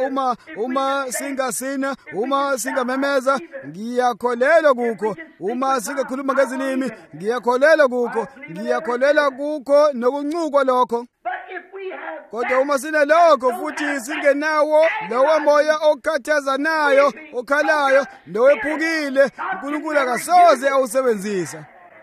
uma singasina, uma singamemeza, ngiyakholelwa kukho, uma singakhuluma ngezilimi, ngiyakholelwa kukho, ngiyakholelwa kukho nokuncukwa lokho.
But if we have
Kodwa uma sinalokho futhi singenawo lowo moya okhathazanayo, okhalayo, nowephukile, uNkulunkulu akasoze awusebenzisa.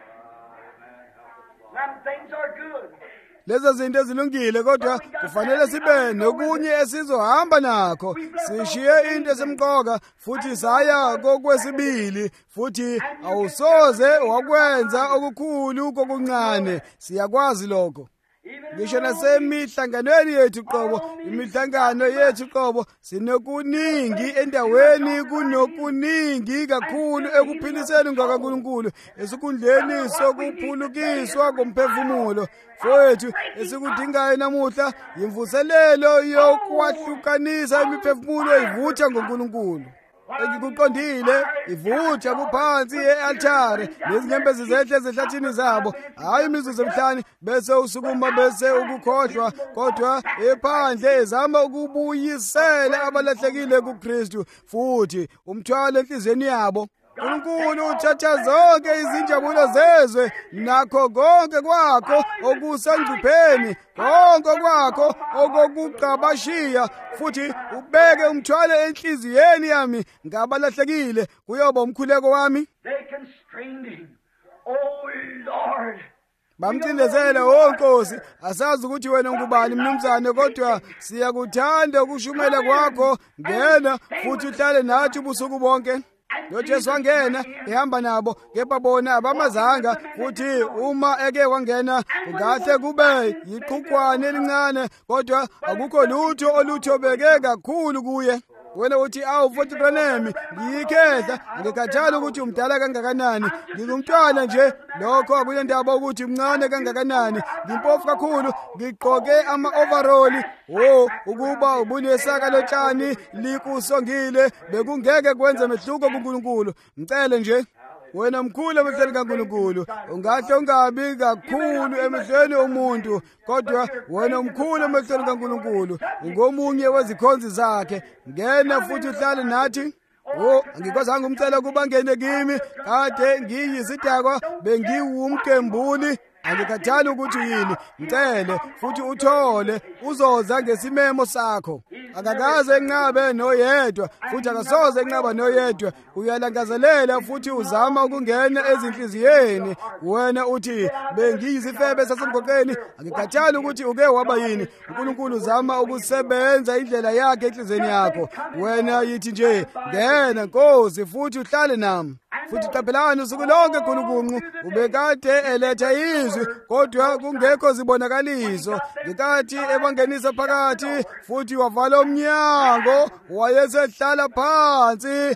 them things are good.
Lezo zinto ezilungile, kodwa kufanele sibe nokunye esizohamba nakho. Sishiye into esemqoka futhi saya kokwesibili, futhi awusoze wakwenza okukhulu kokuncane. Siyakwazi lokho. Ngisho nasemihlanganweni yethu qobo, imihlangano yethu qobo, sinokuningi endaweni, kunokuningi kakhulu ekuphiliseni ngakaNkulunkulu, esikhundleni sokuphulukiswa komphefumulo. Fowethu esikudingayo namuhla yimvuselelo yokwahlukanisa imiphefumulo ivutha ngoNkulunkulu. Engikuqondile ivutha kuphansi e-altare nezinyembezi zehle ezihlathini zabo, hayi imizuzu emihlanu bese usukuma bese ukukhohlwa, kodwa ephandle ezama ukubuyisela abalahlekile kuKristu, futhi umthwalo enhliziyweni yabo. uNkulunkulu uthatha zonke izinjabulo zezwe nakho konke kwakho okusengcupheni, konke kwakho okokuqabashiya, futhi ubeke umthwalo enhliziyweni yami ngabalahlekile kuyoba umkhuleko wami.
They constrained him. Oh Lord.
Bamcindezela, "Oh Nkosi, asazi ukuthi wena ungubani mnumzane, kodwa siyakuthanda ukushumela kwakho. Ngena futhi uhlale nathi ubusuku bonke." noJesu wangena ehamba nabo, kepha bona abamazanga, futhi uma eke wangena kungahle kube yiqhuqwane elincane, kodwa akukho lutho oluthobeke kakhulu kuye. Wena uthi, "Awu mfowethu Branham, ngiyikhehla, ngikhathala ukuthi umdala kangakanani, ngingumntwana nje, lokho akuyendaba ukuthi mncane kangakanani, ngimpofu kakhulu, ngigqoke ama-overall. Ukuba ubunesaka lotshani likusongile, bekungeke kwenze mehluko kuNkulunkulu. Mcele nje." Wena mkhulu emehlweni kaNkulunkulu, ungahle ungabi kakhulu emehlweni omuntu, kodwa wena mkhulu emehlweni kaNkulunkulu, ungomunye wezikhonzi zakhe. Ngena futhi uhlale nathi. Angikwazanga umcela ukuba ngene kimi, kade ngiyisidakwa, bengiwumgembuli. Angikhathali ukuthi yini, mcele futhi uthole, uzoza ngesimemo sakho. Akakaze enqabe noyedwa, futhi akasoze enqaba noyedwa. Uyalangazelela futhi uzama ukungena ezinhliziyweni. Wena uthi, "Bengiyisifebe sasemgoqweni." Angikhathali ukuthi uke waba yini. uNkulunkulu uzama ukusebenza indlela yakhe enhliziyweni yakho. Wena yithi nje, "Ngena Nkosi futhi uhlale nami." Futhi qaphelani, usuku lonke khulukunqu ubekade eletha izwi, kodwa kungekho zibonakaliso. Ngekathi ebangenisa phakathi, futhi wavala umnyango, wayesehlala phansi.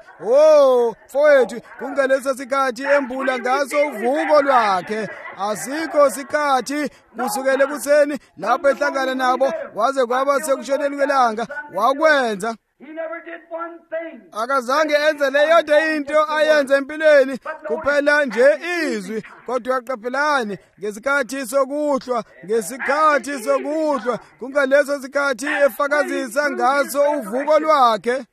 Mfowethu, kungelesa sikhathi embula ngaso uvuko lwakhe. Asikho sikhathi kusukela ekuseni lapho ehlangana nabo kwaze kwaba sekushoneni kwelanga wakwenza.
He never did one thing.
Akazange enze leyodwa into ayenze empilweni, kuphela nje izwi. Kodwa qaphelani, ngesikhathi sokuhlwa, kungaleso sikhathi efakazisa ngaso uvuko lwakhe.
Let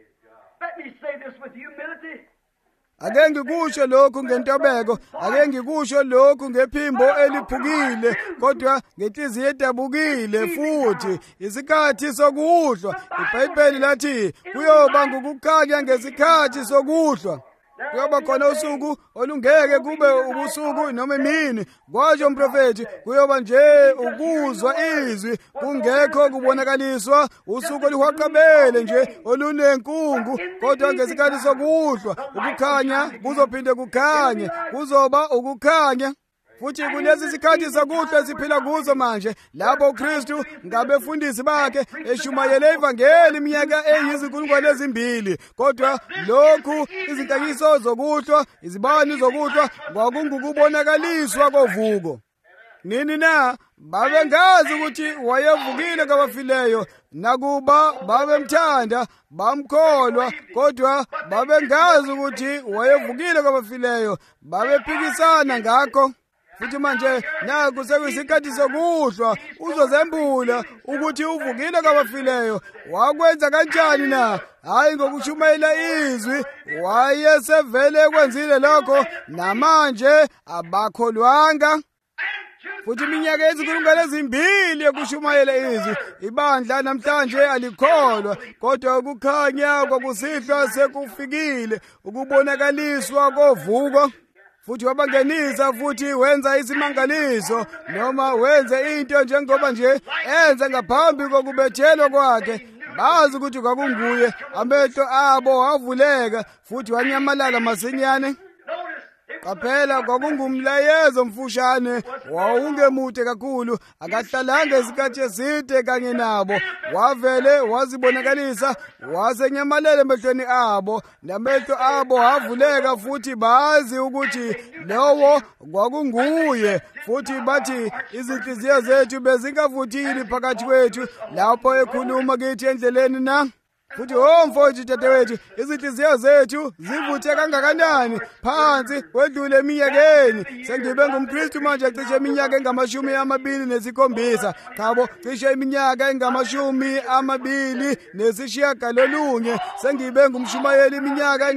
me say this with humility.
Ake ngikusho lokhu ngentobeko, ake ngikusho lokhu ngephimbo eliphukile, kodwa ngenhliziyo edabukile futhi. Isikhathi sokuhlwa, iBhayibheli lathi kuyoba ngukukhanya ngesikhathi sokuhlwa. Kuyoba khona usuku olungeke kube ubusuku noma imini. Kwatsho umprofethi, kuyoba nje ukuzwa izwi, kungekho kubonakaliswa, usuku oluhwaqabele nje olunenkungu. Kodwa ngesikhathi sokuhlwa, ukukhanya kuzophinde kukhanye, kuzoba ukukhanya. Futhi kulesi sikhathi sokuhlwa esiphila kuzo manje, lapho uKristu ngabefundisi bakhe eshumayele ivangeli iminyaka eyizi-2,000, kodwa lokhu izinkanyiso zokuhlwa, izibani zokuhlwa, kwakungukubonakaliswa kovuko. Nini na babengazi ukuthi wayevukile kwabafileyo, nakuba babemthanda, bamkholwa, kodwa babengazi ukuthi wayevukile kwabafileyo, babephikisana ngakho. Futhi manje naku sekuyisikhathi sokuhlwa, uzozembula ukuthi uvukile kwabafileyo. Wakwenza kanjani na? Hayi ngokushumayela izwi, wayesevele ekwenzile lokho, namanje abakholwanga. Futhi iminyaka ezikhulu yokushumayela izwi, ibandla namhlanje alikholwa, kodwa ukukhanya kwakusihlwa sekufikile, ukubonakaliswa kovuko. Futhi wabangenisa, futhi wenza isimangaliso, noma wenze into njengoba nje enza ngaphambi kokubethelwa kwakhe. Bazi ukuthi kwakunguye, amehlo abo wavuleka, futhi wanyamalala masinyane. Qaphela, kwakungumlayezo mfushane, wawungemude kakhulu, akahlalanga isikhathi eside kanye nabo. Wavele wazibonakalisa, wasenyamalele emehlweni abo, namehlo abo avuleka, futhi bazi ukuthi lowo kwakunguye. Futhi bathi izinhliziyo zethu bezingavuthili phakathi kwethu lapho ekhuluma kithi endleleni na. futhi mfowethu dadewethu izinhliziyo zethu zivuthe kangakanani phansi wedlule eminyakeni. Sengibe ngumKristu manje cishe iminyaka engama-27 khabo cishe iminyaka engama-29. Sengibe ngumshumayeli iminyaka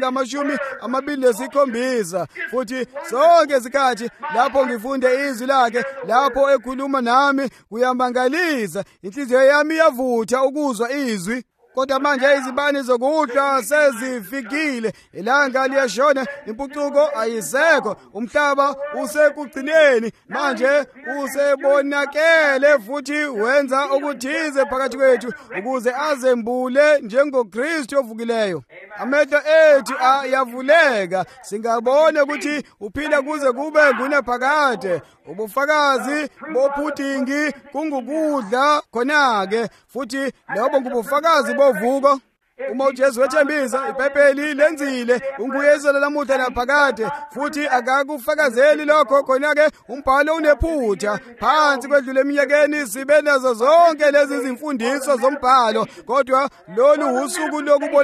engama-27 futhi sonke isikhathi lapho ngifunde izwi lakhe, lapho ekhuluma nami kuyamangaliza. Inhliziyo yami iyavutha ukuzwa izwi. Kodwa manje izibani zokuhlwa sezifikile, ilanga liyashona, impucuko ayisekho, umhlaba usekugcineni, manje usebonakele futhi wenza okuthize phakathi kwethu ukuze azembule njengoKristu ovukileyo. Amehlo ethu ayavuleka, singabona ukuthi uphila kuze kube ngunaphakade. Ubufakazi bophuthingi kungukudla khona-ke, futhi lobo ngubufakazi bovuko. Uma uJesu wethembisa, iBhayibheli lenzile, unguyezela lamuhla naphakade, futhi akakufakazeli lokho, khona-ke umbhalo unephutha. Phansi kwedlule eminyakeni sibe nazo zonke lezi zimfundiso zombhalo, kodwa lolu usuku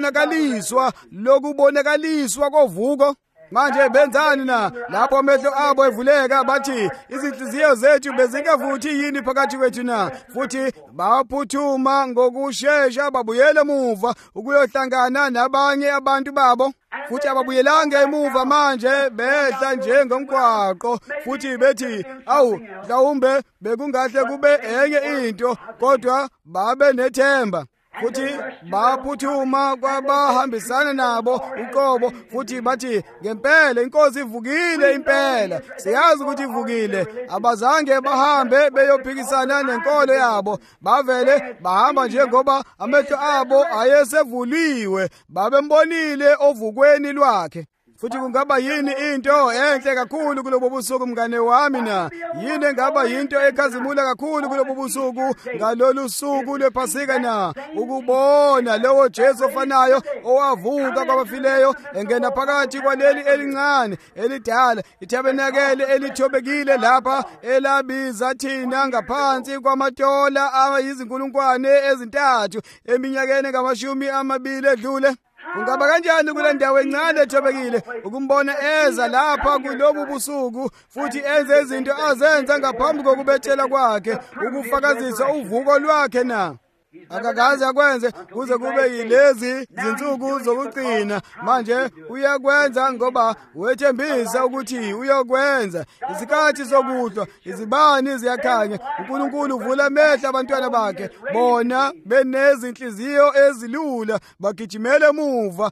lokubonakaliswa kovuko. Manje benzani na lapho amehlo abo evuleka, bathi izinhliziyo zethu bezingavuthi yini phakathi kwethu na? Futhi baphuthuma ngokushesha babuyele emuva ukuyohlangana nabanye abantu babo. Futhi ababuyelanga emuva manje behla njengomgwaqo, futhi bethi awu mhlawumbe bekungahle kube enye into, kodwa babe nethemba. Futhi baphuthuma kwabahambisana nabo uqobo, futhi bathi ngempela inkosi ivukile impela. Siyazi ukuthi ivukile. Abazange bahambe beyophikisana nenkolo yabo, bavele bahamba njengoba amehlo abo ayesevuliwe, babembonile ovukweni lwakhe. Futhi kungaba yini into enhle kakhulu kulobo busuku mngane wami na? Yini engaba yinto ekhazimula kakhulu kulobo busuku, ngalolu suku lwePhasika na? Ukubona lowo Jesu ofanayo owavuka kwabafileyo engena phakathi kwaleli elincane elidala, ithabenakele elithobekile lapha, elabiza thina ngaphansi kwamatola ayizinkulungwane ezintathu eminyakeni engama-20 edlule. Kungaba kanjani kule ndawo encane ethobekile ukumbona eza lapha kulobu busuku, futhi enze izinto azenza ngaphambi kokubethela kwakhe, ukufakazisa uvuko lwakhe na? Akakaze akwenze kuze kube yilezi zinsuku zokugcina. Manje uyakwenza ngoba wethembisa ukuthi uyokwenza. Isikhathi sokuhlwa, izibani ziyakhanya. uNkulunkulu uvula amehlo abantwana bakhe, bona benezinhliziyo ezilula bagijimele emuva.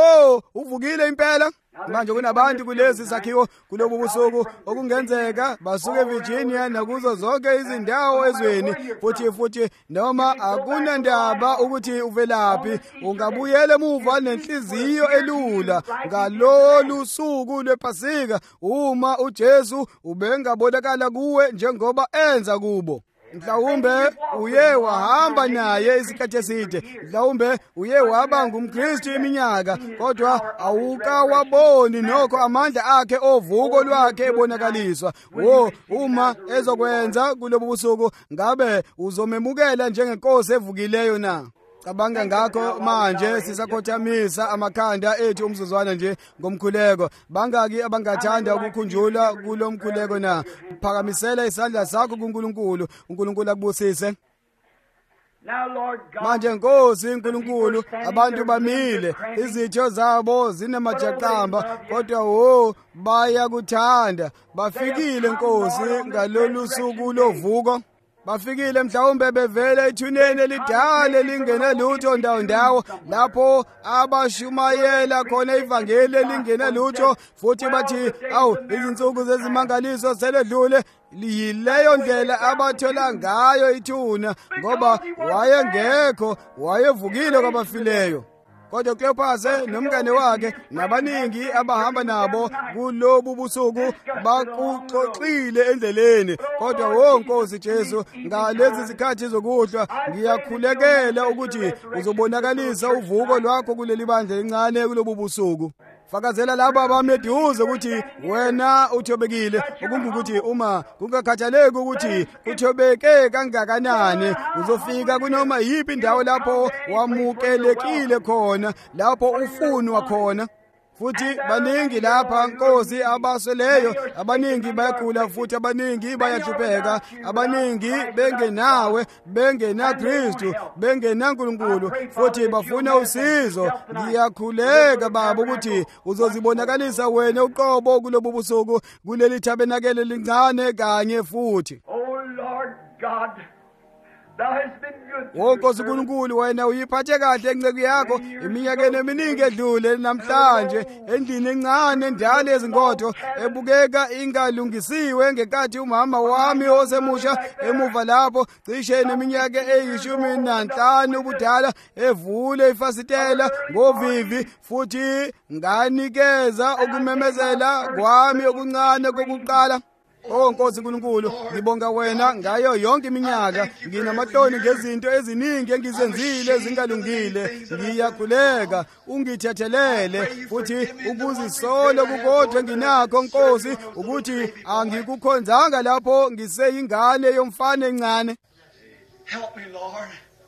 Uvukile impela. Manje kunabantu kulezi sakhiwo kulobu busuku okungenzeka basuke eVirginia nakuzo zonke izindawo ezweni, futhi noma akunandaba ukuthi uvelaphi, ungabuyela emuva nenhliziyo elula ngalolu suku lwePhasika uma uJesu ubengabonakala kuwe njengoba enza kubo. Mhlawumbe uye wahamba naye isikhathi eside, mhlawumbe uye waba ngumKristu iminyaka, kodwa awukawaboni nokho amandla akhe ovuko lwakhe ebonakaliswa. Uma ezokwenza kulobu busuku, ngabe uzomemukela njengenkosi evukileyo na? Cabanga ngakho manje sisakhothamisa amakhanda ethu umzuzwana nje ngomkhuleko. Bangaki abangathanda ukukhunjula kulo mkhuleko na? Phakamisela isandla sakho kuNkulunkulu, uNkulunkulu akubusise. Manje Nkosi uNkulunkulu, abantu bamile, izitho zabo zinamajaqamba, kodwa bayakuthanda. Bafikile Nkosi ngalolu suku lovuko. Bafikile mhlawumbe bevele ethuneni elidala elingena lutho ndawo lapho abashumayela khona ivangeli elingena lutho, futhi bathi izinsuku zezimangaliso seledlule. Yileyo ndlela abathola ngayo ithuna, ngoba wayengekho, wayevukile kwabafileyo. Kodwa uKleophas nomngane wakhe nabaningi abahamba nabo kulobu busuku bakuxoxile endleleni. Kodwa Nkosi Jesu, ngalezi zikhathi zokuhlwa ngiyakhulekela ukuthi uzobonakalisa uvuko lwakho kuleli bandla elincane kulobu busuku. fakazela labo abameduze ukuthi wena uthobekile, okungukuthi uma kungakhathaleki ukuthi kuthobeke kangakanani uzofika kunoma yiphi indawo lapho wamukelekile khona, lapho ufunwa khona. Futhi baningi lapha Nkosi abasweleyo, abaningi bayagula, futhi abaningi bayahlupheka, abaningi bengenawe, bengena Kristu, bengena uNkulunkulu, futhi bafuna usizo. Ngiyakhuleka Baba ukuthi uzozibonakalisa wena uqobo kulobu busuku, kuleli tabenakele lincane kanye futhi.
Oh Lord God, Thou hast been good to
Nkosi
me.
uNkulunkulu, wena uyiphathe kahle enceku yakho iminyakeni eminingi edlule, namhlanje endlini encane endala ezingodo ebukeka ingalungisiwe ngenkathi umama wami osemusha emuva lapho cishe neminyaka eyi15 ubudala evule ifasitela ngovivi, futhi nganikeza ukumemezela kwami okuncane kokuqala. Oh Nkosi uNkulunkulu, ngibonga wena ngayo yonke iminyaka nginamahloni ngezinto eziningi engizenzile ezingalungile. Ngiyakhuleka ungithethelele futhi ukuzisola kukodwa enginakho Nkosi, ukuthi angikukhonzanga lapho ngiseyingane yomfana encane.
Help me, Lord.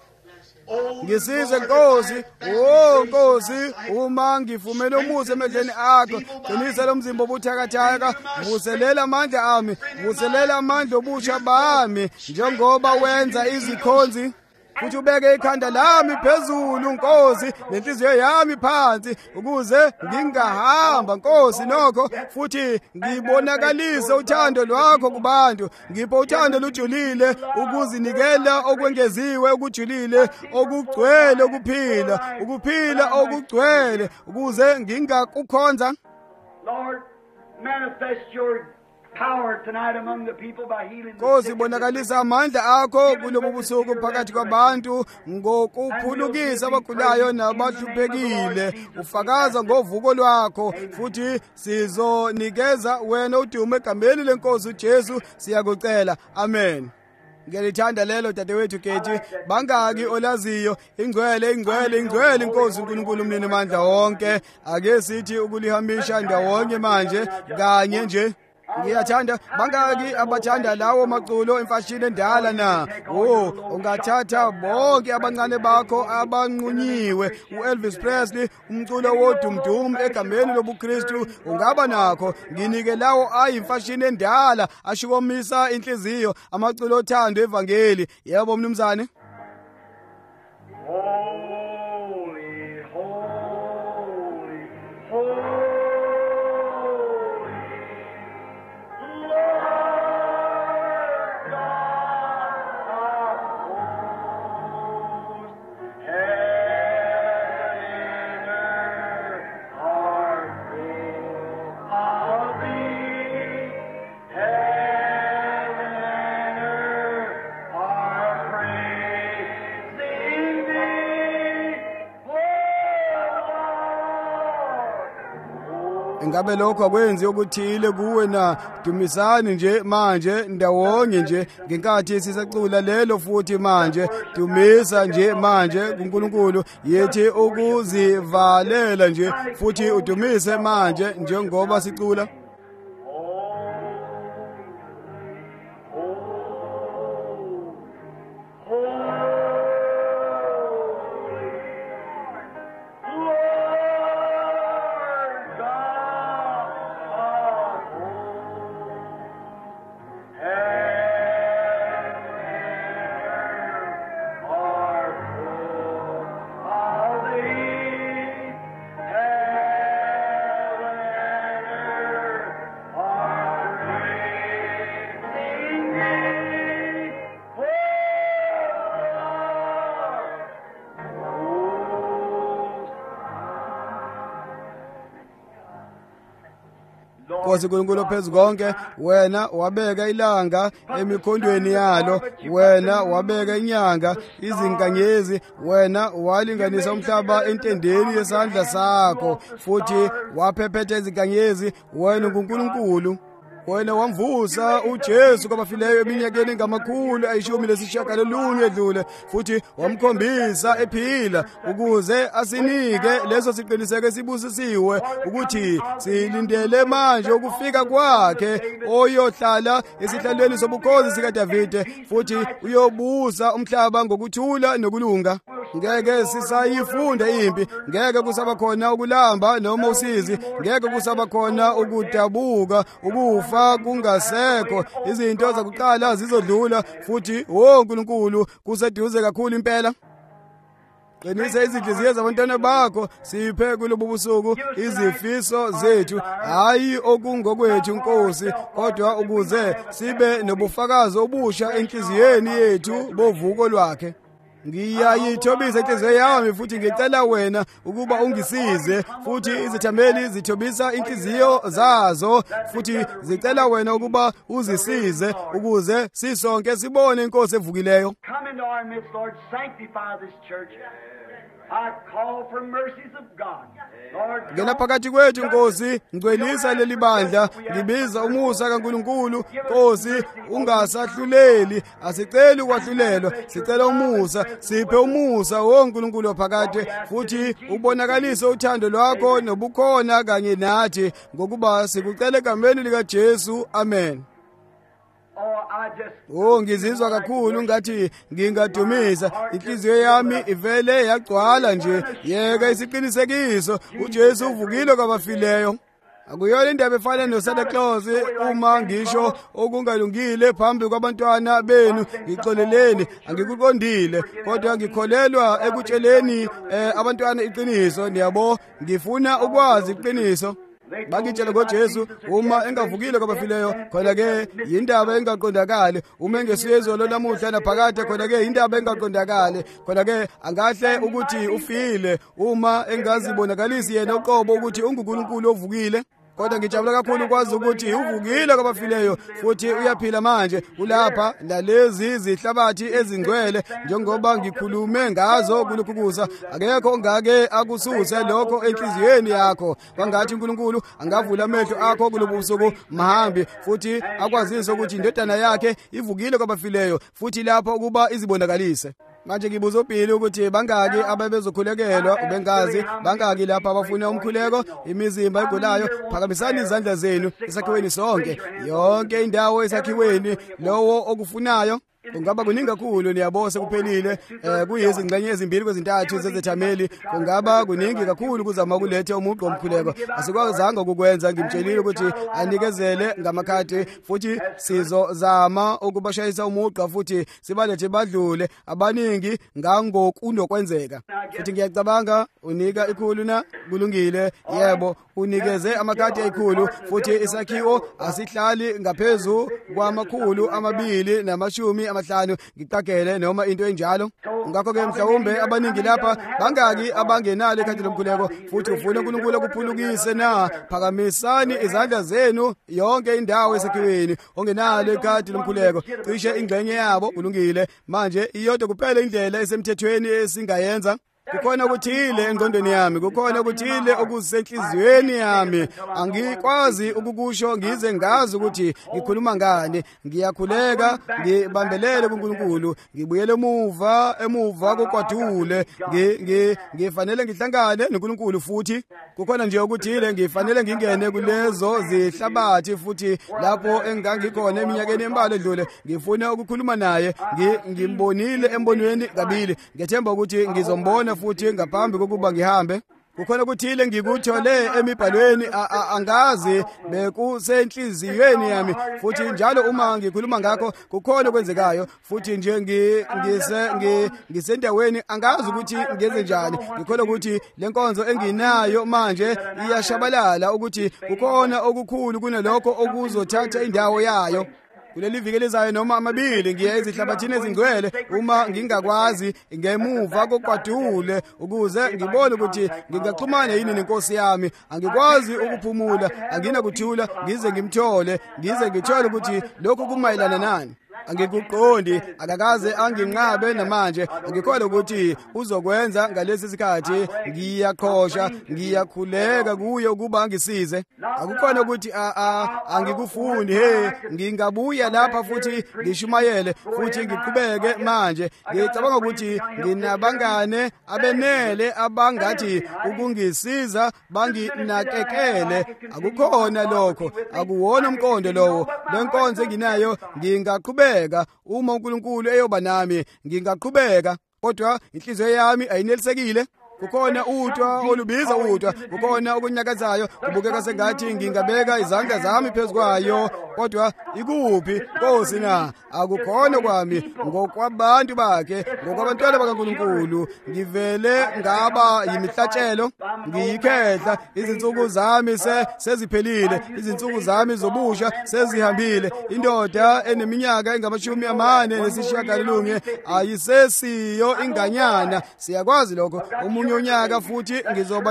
Oh,
Ngisize Nkosi, oh Nkosi, uma ngivumela umusa emehlweni akho, qinisa lo mzimba obuthakathaka, vuselela amandla ami, vuselela amandla obusha bami, njengoba wenza izikhonzi. Futhi ubeke ikhanda lami phezulu Nkosi, nenhliziyo yami phansi, ukuze ngingahamba Nkosi nokho, futhi ngibonakalise uthando lwakho kubantu. Ngipho uthando lujulile, ukuzinikela okwengeziwe okujulile, okugcwele ukuphila, ukuphila okugcwele, ukuze ngingakukhonza.
Lord, manifest your power tonight among the people by healing the
Nkosi,
sick.
bonakalisa amandla akho kulobu busuku phakathi kwabantu ngokuphulukisa abagulayo nabahluphekile. Ufakaza ngovuko lwakho, futhi sizonikeza wena udumo egameni leNkosi uJesu siyakucela. Amen. Ngiyalithanda lelo dadewethu Kethi, bangaki olaziyo ingcwele ingcwele ingcwele Nkosi uNkulunkulu umnini amandla wonke. Ake sithi ukulihambisha ndawonye manje kanye nje. Ngiyathanda bangaki abathanda lawo maculo emfashini endala na? Oh, ungathatha bonke abancane bakho abanqunyiwe, uElvis Presley, umculo wodumdum egameni lobuKristu, ungaba nakho. Nginike lawo ayimfashini endala ashikomisa inhliziyo, amaculo othando evangeli. Yebo mnumzane.
Holy, holy, holy.
Ngabe lokho akwenzi okuthile kuwe na? Dumisani nje manje ndawonye nje ngenkathi sisacula lelo, futhi manje dumisa nje manje kuNkulunkulu yethi ukuzivalela nje, futhi udumise manje njengoba sicula. Nkosi uNkulunkulu phezu konke, wena wabeka ilanga emikhondweni yalo, wena wabeka inyanga izinkanyezi, wena walinganisa umhlaba entendeni yesandla sakho, futhi waphephetha izinkanyezi. Wena uNkulunkulu wena wamvusa uJesu kwabafileyo eminyakeni engama-180 edlule, futhi wamkhombisa ephila ukuze asinike leso siqiniseko esibusisiwe ukuthi silindele manje ukufika kwakhe oyohlala esihlalweni sobukhosi sikaDavide, futhi uyobusa umhlaba ngokuthula nokulunga. Ngeke sisayifunda impi, ngeke kusaba khona ukulamba noma usizi, ngeke kusaba khona ukudabuka, ukufa kungasekho. Izinto zakuqala zizodlula, futhi uNkulunkulu kuseduze kakhulu impela. Qinisa izinhliziyo zabantwana bakho, siphe kulobu busuku izifiso zethu, hayi okungokwethu Nkosi, kodwa ukuze sibe nobufakazi obusha enhliziyweni yethu bovuko lwakhe. Ngiyayithobisa inhliziyo yami futhi ngicela wena ukuba ungisize, futhi izithameli zithobisa inhliziyo zazo futhi zicela wena ukuba uzisize ukuze sisonke sibone inkosi evukileyo.
Come into our midst, Lord. Sanctify this church. I call for mercies of God. Lord,
Ngena phakathi kwethu Nkosi, ngcwelisa leli bandla, ngibiza umusa kaNkulunkulu. Nkosi, ungasahluleli, asiceli ukwahlulelwa, sicela umusa, siphe umusa woNkulunkulu ophakade, futhi ubonakalise uthando lwakho nobukhona kanye nathi, ngokuba sikucela egameni likaJesu. Amen. Ngizizwa kakhulu ngathi ngingadumisa, inhliziyo yami ivele yagcwala nje. Yeka isiqinisekiso, uJesu uvukile kwabafileyo. Akuyona indaba efana noSanta Claus uma ngisho okungalungile phambi kwabantwana benu. Ngixoleleni, angikuqondile, kodwa ngikholelwa ekutsheleni abantwana iqiniso. Niyabo, ngifuna ukwazi iqiniso. Bangitshela ngoJesu uma engavukile kwabafileyo, khona ke indaba engaqondakali. Uma engesizwe lo namuhla naphakade, khona ke indaba engaqondakali. Khona ke angahle ukuthi ufile uma engazibonakalisi yena uqobo ukuthi unguNkulunkulu ovukile. Kodwa ngijabula kakhulu ukwazi ukuthi uvukile kwabafileyo futhi uyaphila manje ulapha lalezi zihlabathi ezingcwele, njengoba ngikhulume ngazo kulokhukusa. Akekho ongake akususe lokho enhliziyweni yakho. Kwangathi uNkulunkulu angavula amehlo akho kulobu busuku mahambi, futhi akwazise ukuthi indodana yakhe ivukile kwabafileyo, futhi lapho ukuba izibonakalise. Manje ngibuza uBhili ukuthi bangaki ababezokhulekelwa, ubengazi bangaki lapha abafuna umkhuleko, imizimba egulayo. Phakamisani izandla zenu esakhiweni sonke, yonke indawo esakhiweni lowo okufunayo. Kungaba kuningi kakhulu, niyabo sekuphelile. Kuyizingxenye ezimbili kwezintathu zezethameli. Kungaba kuningi kakhulu kuzama ukuletha umuqo omkhuleko. Asikwazanga ukukwenza, ngimtshelile ukuthi anikezele ngamakhadi, futhi sizozama ukubashayisa umuqa futhi sibalethe badlule abaningi ngangokunokwenzeka. Futhi ngiyacabanga unika ikhulu na kulungile. Yebo, unikeze amakhadi ekhulu, futhi isakhiwo asihlali ngaphezu kwa250 ngiqagele noma into enjalo. Ngakho ke mhlawumbe abaningi lapha bangaki abangenalo ikhadi lomkhuleko, futhi ufuna uNkulunkulu akuphulukise na? Phakamisani izandla zenu yonke indawo esakhiweni ongenalo ikhadi lomkhuleko. Cishe ingxenye yabo kulungile. Manje iyodwa kuphela indlela esemthethweni esingayenza. Kukhona ukuthile engqondweni yami, kukhona ukuthile okusenhliziyweni yami. Angikwazi ukukusho ngize ngazi ukuthi ngikhuluma ngani. Ngiyakhuleka, ngibambelele kuNkulunkulu, ngibuyele emuva kokwadule. Ngifanele ngihlangane noNkulunkulu, futhi kukhona nje ukuthile ngifanele ngingene kulezo zihlabathi, futhi lapho engangikhona eminyakeni embalwa edlule ngifuna ukukhuluma naye. Ngimbonile embonweni kabili, ngethemba ukuthi ngizombona futhi ngaphambi kokuba ngihambe. Kukhona ukuthile ngikuthole emibhalweni, angazi bekusenhliziyweni yami, futhi njalo uma ngikhuluma ngakho kukhona okwenzekayo, futhi nje ngisendaweni angazi ukuthi ngenze njani. Ngikhona ukuthi lenkonzo enginayo manje iyashabalala, ukuthi kukhona okukhulu kunalokho okuzothatha indawo yayo. Kuleli viki elizayo noma amabili ngiya ezihlabathini ezingcwele uma ngingakwazi ngemuva kokwadule, ukuze ngibone ukuthi ngingaxhumana yini nenkosi yami. Angikwazi ukuphumula, anginakuthula ngize ngimthole, ngize ngithole ukuthi lokho kumayelana nani. angikuqondi akakaze anginqabe namanje angikholwa ukuthi uzokwenza ngalesi sikhathi ngiyaqhosha ngiyakhuleka kuye ukuba angisize akukhona ukuthi angikufundi ngingabuya lapha futhi ngishumayele futhi ngiqhubeke manje ngicabanga ukuthi nginabangane abenele abangathi ukungisiza banginakekele akukhona lokho akuwona umqondo lowo lenkonzo enginayo ngingaqhubeka uma uNkulunkulu eyoba nami ngingaqhubeka kodwa inhliziyo yami ayinelisekile kukhona utwa olubiza utwa kukhona okunyakazayo kubukeka sengathi ngingabeka izandla zami phezukwayo kodwa ikuphi Nkosi na akukhona kwami ngokwabantu bakhe ngokwabantwana bakaNkulunkulu ngivele ngaba yimihlatshelo ngiyikhehla izinsuku zami seziphelile izinsuku zami zobusha sezihambile indoda eneminyaka engama-49 ayisesiyo inganyana siyakwazi lokho omunye unyaka futhi ngizoba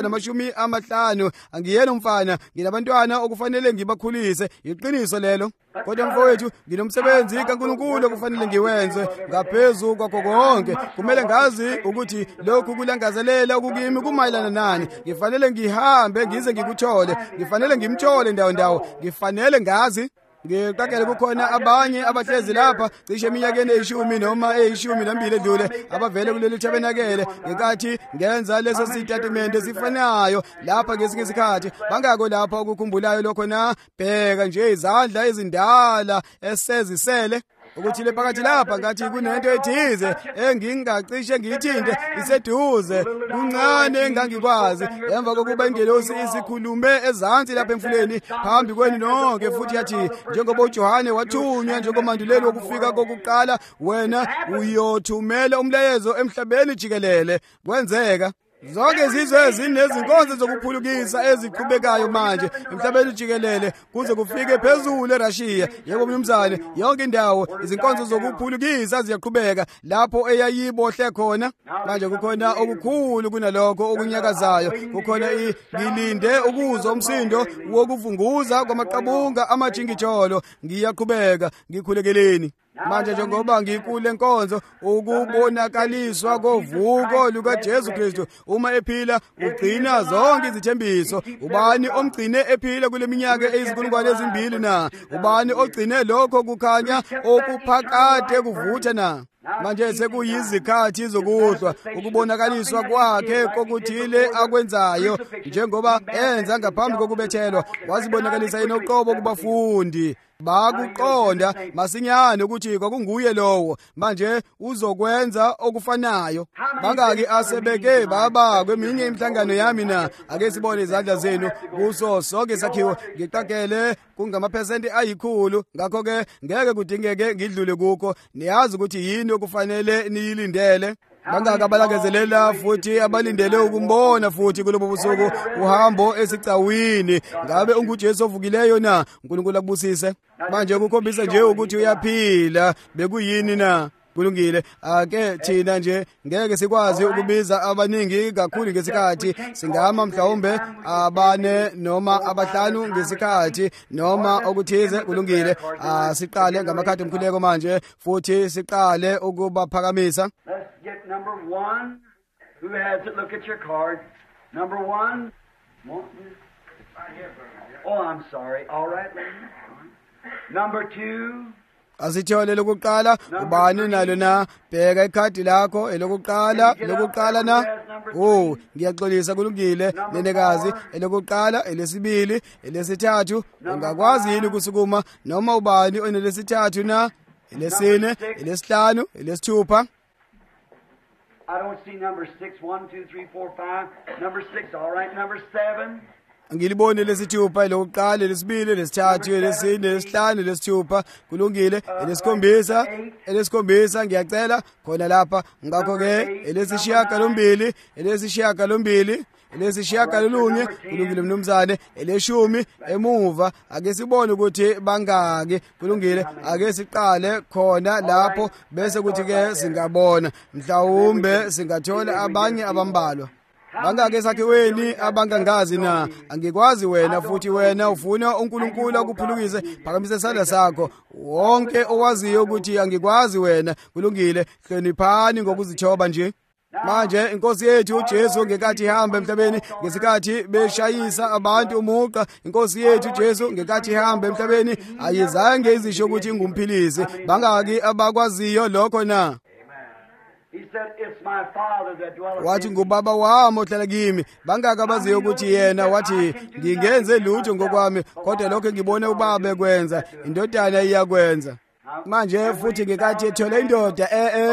na-50 angiyena umfana nginabantwana okufanele ngibakhulise iqiniso lelo kodwa mfowethu nginomsebenzi kaNkulunkulu okufanele ngiwenze ngaphezulu kwakho konke kumele ngazi ukuthi lokhu kulangazelela ukukimi kumayelana nani ngifanele ngihambe ngize ngikuthole ngifanele ngimthole ndawo ngifanele ngazi ngiqakele kukhona abanye abahlezi lapha cishe eminyakeni 10 noma 12 edlule abavele kuleli tabenakele ngenkathi ngenza leso sitatimende sifanayo lapha ngesinye isikhathi bangako lapha ukukhumbulayo lokho na bheka nje izandla ezindala esezisele ukuthi lephakathi lapha ngathi kunento ethize engingacishe ngiyithinte iseduze kuncane engangikwazi emva kokuba ingelosi isikhulume ezantsi lapha emfuleni phambi kwenu nonke futhi yathi njengoba uJohane wathunywa njengomanduleli wokufika kokuqala wena uyothumela umlayezo emhlabeni jikelele kwenzeka zonke izizwe ezinezinkonzo zokuphulukisa eziqhubekayo manje emhlabeni jikelele kuze kufike phezulu eRussia yebo mnumzane yonke indawo izinkonzo zokuphulukisa ziyaqhubeka lapho eyayibohle khona manje kukhona okukhulu kunalokho okunyakazayo kukhona ngilinde ukuzwa umsindo wokuvunguza kwamaqabunga amajingijolo ngiyaqhubeka ngikhulekeleni manje njengoba ngikule nkonzo ukubonakaliswa kovuko lukaJesu Kristu uma ephila ugcina zonke izithembiso ubani omgcine ephila kule minyaka ezinkulu na ubani ogcine lokho kukhanya okuphakade kuvutha na manje sekuyizikhathi zokuhlwa ukubonakaliswa kwakhe kokuthile akwenzayo njengoba enza ngaphambi kokubethelwa wazibonakalisa inoqobo kubafundi bakuqonda masinyane ukuthi kwakunguye lowo manje uzokwenza okufanayo bangaki asebeke baba kweminye imihlangano yami na ake sibone izandla zenu kuso sonke sakhiwo ngiqakele kungamaphesenti 100 ngakho ke ngeke kudingeke ngidlule kukho niyazi ukuthi yini okufanele niyilindele bangaka abalangezelela futhi abalindele ukumbona futhi kulobo busuku uhambo esicawini ngabe unguJesu ovukileyo na uNkulunkulu akubusise manje ukukhombisa nje ukuthi uyaphila bekuyini na kulungile ake thina nje ngeke sikwazi ukubiza abaningi kakhulu ngesikhathi singama mhlawumbe abane noma abahlanu ngesikhathi noma okuthize kulungile siqale ngamakhadi omkhuleko manje futhi siqale ukubaphakamisa.
Get number 1. Who has it? Look at your card. Number 1. Oh, I'm sorry. All right, ladies. Number 2.
Asithole lokuqala ubani nalo na bheka ikhadi lakho elokuqala na ngiyaxolisa kulungile nenekazi elokuqala elesibili elesithathu ungakwazi yini ukusukuma noma ubani onelesithathu na elesine elesihlanu elesithupha.
I don't see number 6. 1, 2, 3, 4, 5. Number 6. All right. Number 7.
ngilibone lesithupha lokuqala lesibili lesithathu lesine lesihlanu lesithupha kulungile elesikhombisa ngiyacela khona lapha ngakho ke elesishiyagalombili elesishiyagalolunye kulungile mnumzane eleshumi emuva ake sibone ukuthi bangaki kulungile ake siqale khona lapho bese kuthi ke singabona mhlawumbe singathola abanye abambalwa. bangake sakhiweni abangangazi na? Angikwazi wena, futhi wena ufuna uNkulunkulu akuphulukise. Phakamise isandla sakho. Wonke owaziyo ukuthi angikwazi wena, kulungile, hloniphani ngokuzithoba nje. Manje inkosi yethu uJesu ngekathi ihamba emhlabeni, ngesikhathi beshayisa abantu umuqa, inkosi yethu uJesu ngekathi ihamba emhlabeni ayizange izisho ukuthi ingumphilisi. Bangaki abakwaziyo lokho na? Wathi ngubaba wami ohlala kimi. Bangaki abaziyo ukuthi yena wathi ngingenze lutho ngokwami, kodwa lokho ngibone ubaba ekwenza, indodana iyakwenza. Manje futhi ngekathi ethole indoda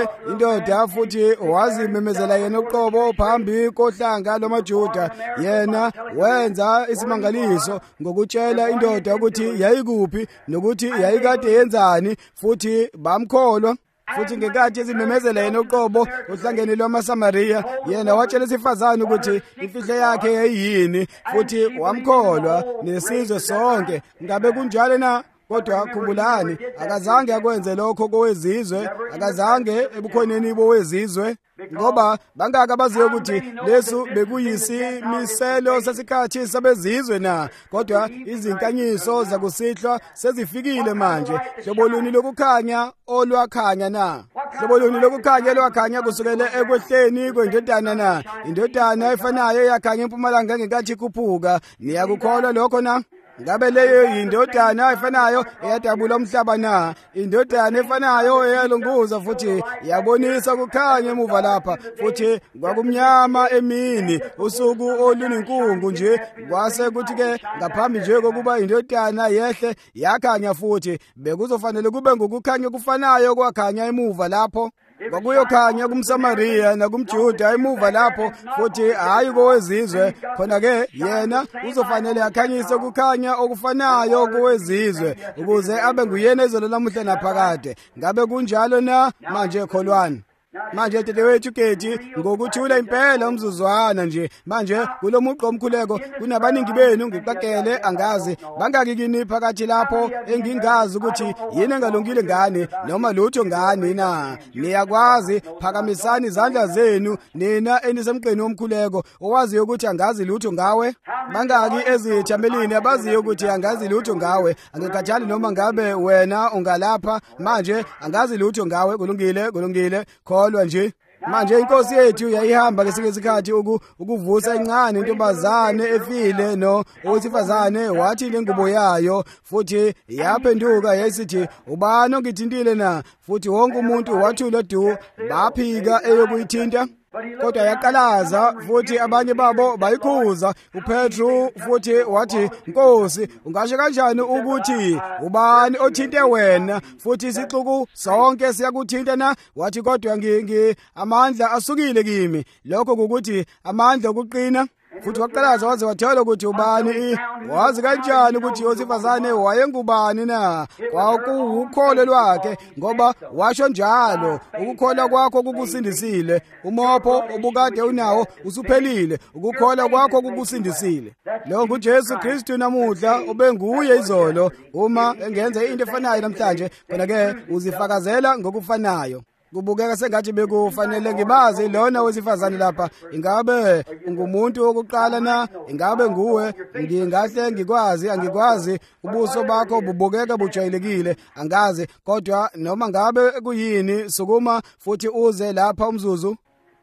indoda futhi wazimemezela yena uqobo phambi kohlanga lwamaJuda. Yena wenza isimangaliso ngokutshela indoda ukuthi yayikuphi nokuthi yayikade yenzani, futhi bamkholwa. Futhi ngekathi ezimemezela yena uqobo ohlangeni lwamaSamariya, yena watshela isifazane ukuthi imfihlo yakhe yayiyini, futhi wamkholwa nesizwe sonke. Ngabe kunjalo na? Kodwa khumbulani, akazange akwenze lokho kowezizwe, akazange ebukhoneni bowezizwe, ngoba bangaka baziyo ukuthi lesu bekuyisimiselo sesikhathi sabezizwe na? Kodwa izinkanyiso zakusihlwa sezifikile manje. Hlobo luni lokukhanya olwakhanya na? Hlobo luni lokukhanya olwakhanya kusukela ekwehleni kwendodana na? Indodana efanayo yakhanya empumalanga ngekathi ikhuphuka. Niyakukholwa lokho na? Ngabe leyo indodana efanayo eyadabula umhlaba na? Indodana efanayo eyalunguza futhi yabonisa ukukhanya emuva lapha, futhi kwakumnyama emini, usuku olunenkungu nje. Kwase kuthi ke ngaphambi nje kokuba indodana yehle yakhanya, futhi bekuzofanele kube ngokukhanya okufanayo kwakhanya emuva lapho. Kwakuyokhanya kumSamariya nakumJuda emuva lapho, futhi hayi kowezizwe. Khona-ke yena uzofanele akhanyise ukukhanya okufanayo kowezizwe, ukuze abe nguyena izolo lamuhla naphakade. Ngabe kunjalo na? Manje kholwani. Manje dadewethu Kethi, ngokuthula impela umzuzwana nje. Manje kulomuqo omkhuleko kunabaningi benu ngiqakele, angazi bangaki kini phakathi lapho engingazi ukuthi yini engalungile ngani noma lutho ngani na? Niyakwazi, phakamisani izandla zenu nina enisemqeni womkhuleko owaziyo ukuthi angazi lutho ngawe. Bangaki ezithamelini abaziyo ukuthi angazi lutho ngawe? Angikhathali noma ngabe wena ungalapha manje, angazi lutho ngawe. Kulungile kholwa nje. Manje inkosi yethu yayihamba ngesinye isikhathi ukuvusa incane intombazane efile no owesifazane, wathi lengubo yayo futhi yaphenduka yayisithi ubani ongithintile na? Futhi wonke umuntu wathula du, baphika eyokuyithinta. Kodwa yaqalaza, futhi abanye babo bayikhuza. uPetru futhi wathi, Nkosi, ungasho kanjani ukuthi ubani othinte wena, futhi isixuku sonke siyakuthinta na? Wathi kodwa amandla asukile kimi. Lokho ukuthi amandla okuqina. Futhi waqalaza waze wathola ukuthi ubani. Wazi kanjani ukuthi owesifazane wayengubani na? Kwakuwukholo lwakhe, ngoba washo njalo, ukukholwa kwakho kukusindisile. Umopho obukade unawo usuphelile, ukukholwa kwakho kukusindisile. Lo nguJesu Kristu namuhla, obenguye izolo. Uma engenza into efanayo namhlanje, khona-ke uzifakazela ngokufanayo. Kubukeka sengathi bekufanele ngibazi lona wesifazane lapha. Ingabe ungumuntu wokuqala na? Ingabe nguwe? Ngingahle ngikwazi, angikwazi. Ubuso bakho bubukeka bujwayelekile, angazi. Kodwa noma ngabe kuyini, sukuma futhi uze lapha umzuzu.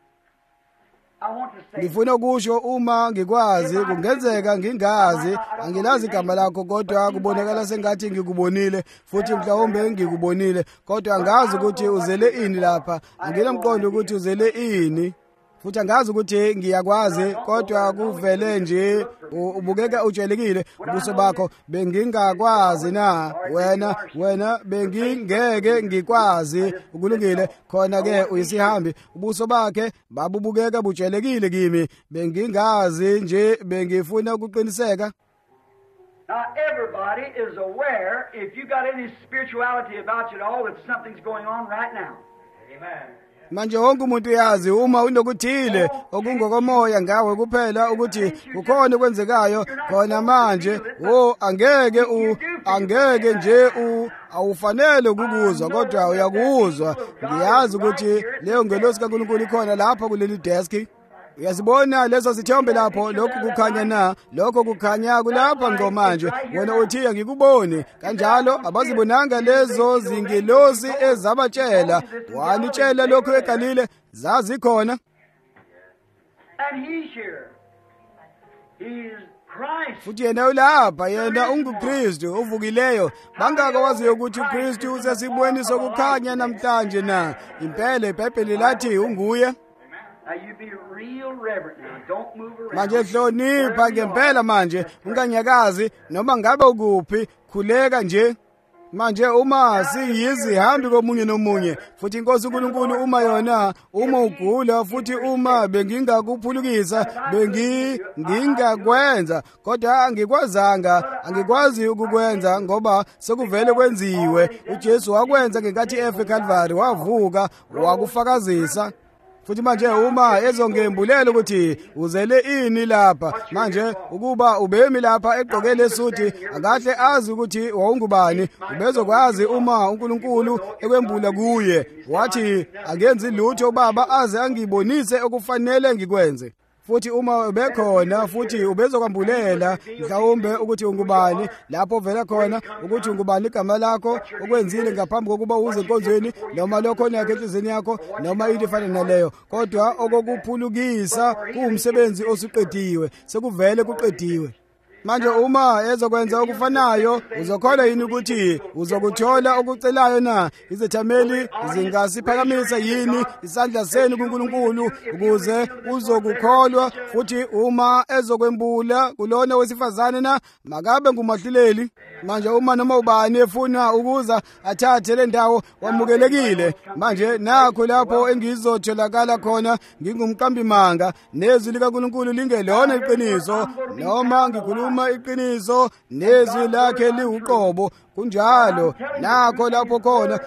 Ngifuna ukusho uma ngikwazi, kungenzeka ngingazi, angilazi igama lakho, kodwa kubonakala sengathi ngikubonile, futhi mhlawumbe ngikubonile, kodwa angazi ukuthi uzele ini lapha. Anginomqondo ukuthi uzele ini, futhi angazi ukuthi ngiyakwazi, kodwa kuvele nje ubukeka ujwayelekile ubuso bakho. Bengingakwazi na? Wena bengingeke ngikwazi. Ukulungile, khona-ke uyisihambi. Ubuso bakhe babubukeka bujwayelekile kimi. Bengingazi nje, bengifuna ukuqiniseka.
Now everybody is aware, if you got any spirituality about you at all, that something's going on right now. Amen.
Manje wonke umuntu uyazi uma unokuthile okungokomoya ngawe kuphela ukuthi kukhona okwenzekayo khona manje. Angeke nje awufanele ukukuzwa, kodwa uyakuzwa. Ngiyazi ukuthi leyo ngelosi kaNkulunkulu ikhona lapha kuleli deski. Uyazibona lezo zithombe lapho, lokhu kukhanya na, lokho kukhanya kulapha ngqo manje. Wena uthi angikuboni. Kanjalo abazibonanga lezo zingelosi ezabatshela, wanitshela lokho eGalile, zazikhona.
And he's here. He's Christ.
Futhi yena ulapha, yena unguKristu ovukileyo. Bangaka waziyo ukuthi uKristu usesibweni sokukhanya namhlanje na. Impela iBhayibheli lathi unguye.
Now you be real reverent now. Don't move around.
Manje hlonipha ngempela manje, unganyakazi noma ngabe ukuphi, khuleka nje. Manje uma siyizihambi komunye nomunye, futhi inkosi uNkulunkulu uma yona, uma ugula futhi uma bengingakuphulukisa, bengingakwenza, kodwa angikwazi ukukwenza ngoba sekuvele kwenziwe. UJesu wakwenza ngenkathi efe eCalvary, wavuka wakufakazisa. Futhi manje uma ezongembulela ukuthi uzele ini lapha, manje ukuba ubemi lapha egqoke lesuthi, akahle azi ukuthi wawungubani. Ubezokwazi uma uNkulunkulu ekwembula kuye, wathi akenzi lutho baba aze angibonise okufanele ngikwenze. Futhi uma ubekhona futhi ubezokwambulela mhlawumbe ukuthi ungubani, lapho vela khona ukuthi ungubani igama lakho, ukwenzile ngaphambi kokuba uze enkonzweni, noma lokho nakho enhlizweni yakho, noma into efana naleyo. Kodwa okokuphulukisa kuumsebenzi osuqediwe, sekuvele kuqediwe. Manje uma ezokwenza okufanayo, uzokholwa yini ukuthi uzokuthola okucelayo na? Izethameli zingasiphakamisa yini isandla senu kuNkulunkulu ukuze uzokukholwa? Futhi uma ezokwembula kulona wesifazane na, makabe ngumahluleli. Manje uma noma ubani efuna ukuza athathe le ndawo, wamukelekile. Manje nakho lapho engizotholakala khona ngingumqambimanga, nezwi likaNkulunkulu lingelona iqiniso, noma ngikhuluma iqiniso nezwi lakhe liwuqobo. Kunjalo nakho lapho khona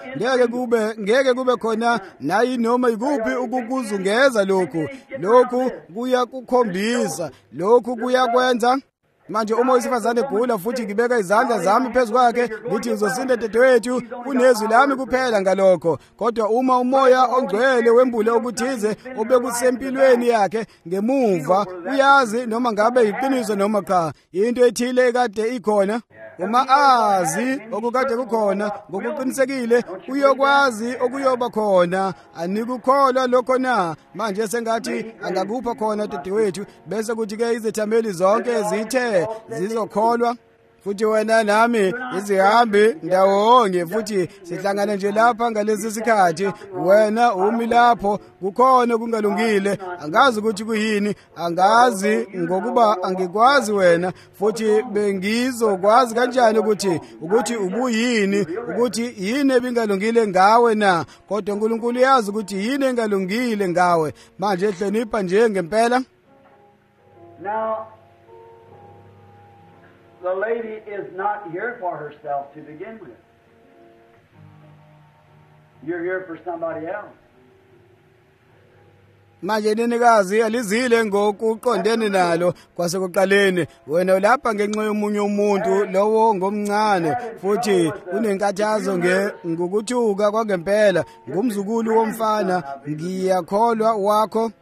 ngeke kube khona nayi noma ikuphi ukukuzungeza. Lokhu kuyakukhombisa, lokhu kuyakwenza. Manje uma wesifazane egula futhi ngibeka izandla zami phezu kwakhe ngithi uzosinda dadewethu, kunezwi lami kuphela ngalokho. Kodwa uma umoya ongcwele wembule okuthize obekusempilweni yakhe ngemuva, uyazi noma ngabe iqiniso noma cha, into ethile ekade ikhona. Uma azi okukade kukhona ngokuqinisekile, uyokwazi okuyoba khona. Anikukholwa lokho na? Manje sengathi angakupha khona dadewethu, bese kuthi-ke izethameli zonke zithe zizokholwa. Futhi wena nami izihambi ndawonye, futhi sihlangana nje lapha ngalesi sikhathi. Wena umi lapho, kukhona kungalungile, angazi ukuthi kuyini, angazi ngokuba angikwazi wena, futhi bengizokwazi kanjani ukuthi ubuyini, ukuthi yini ebingalungile ngawe na? Kodwa uNkulunkulu uyazi ukuthi yini engalungile ngawe. Manje hlonipha nje ngempela.
Now, the lady is not here for herself to begin with. You're here for somebody else.
Manje nenikazi alizile ngokuqondene nalo kwasekuqaleni. Wena lapha ngenxa yomunye umuntu lowo ngomncane, futhi unenkathazo ngokuthuka kwangempela. Ngumzukulu womfana, ngiyakholwa wakho.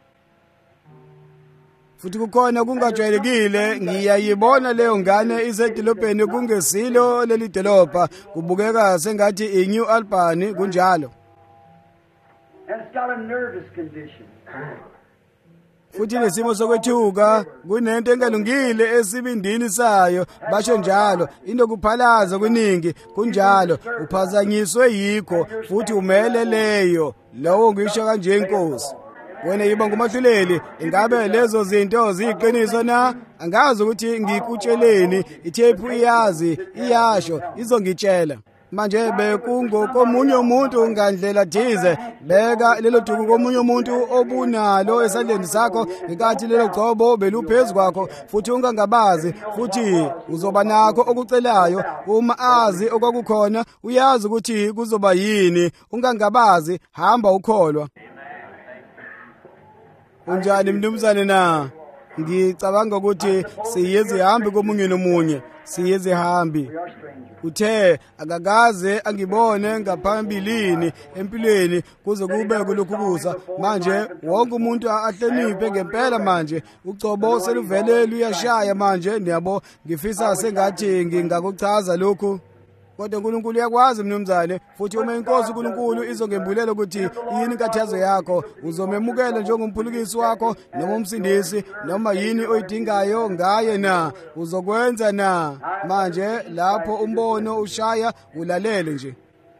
Futhi kukhona kungajwayelekile, ngiyayibona leyo ngane isedolobheni kungesilo leli dolobha, kubukeka sengathi iNew Albany kunjalo.
And it's got a nervous condition.
Futhi nesimo sokwethuka kunento engalungile esibindini sayo, basho njalo. Into kuphalaza kuningi kunjalo, uphazanyiswe yikho, futhi umeleleyo. Lowo ngisho kanje inkosi. Wena yiba ngumahluleli, ingabe lezo zinto ziyiqiniso na? Angazi ukuthi ngikutsheleni, ithephu iyasho, izongitshela. Manje bekungokomunye umuntu ngandlela thize, beka lelo duku komunye umuntu obunalo esandleni sakho, ngenkathi lelo gcobo beluphezu kwakho, futhi ungangabazi, futhi uzoba nakho okucelayo. Uma azi okwakukhona, uyazi ukuthi kuzoba yini. Ungangabazi, hamba ukholwa. Unjani mnumzane na? ngicabanga ukuthi siyizihambi komunye nomunye, siyizihambi.
We are strangers.
Uthe akakaze angibone ngaphambilini empilweni kuze kube kulokhu kusa. Manje wonke umuntu ahloniphe ngempela. Manje ucobo seluvele luyashaya manje, niyabo ngifisa sengathi ngingakuchaza lokhu. Kodwa uNkulunkulu uyakwazi mnumzane, futhi uma inkosi uNkulunkulu izongembulela ukuthi yini inkathazo yakho, uzomemukela njengomphulukisi wakho noma umsindisi noma yini oyidingayo ngaye na, uzokwenza na. Manje lapho umbono ushaya ulalele nje.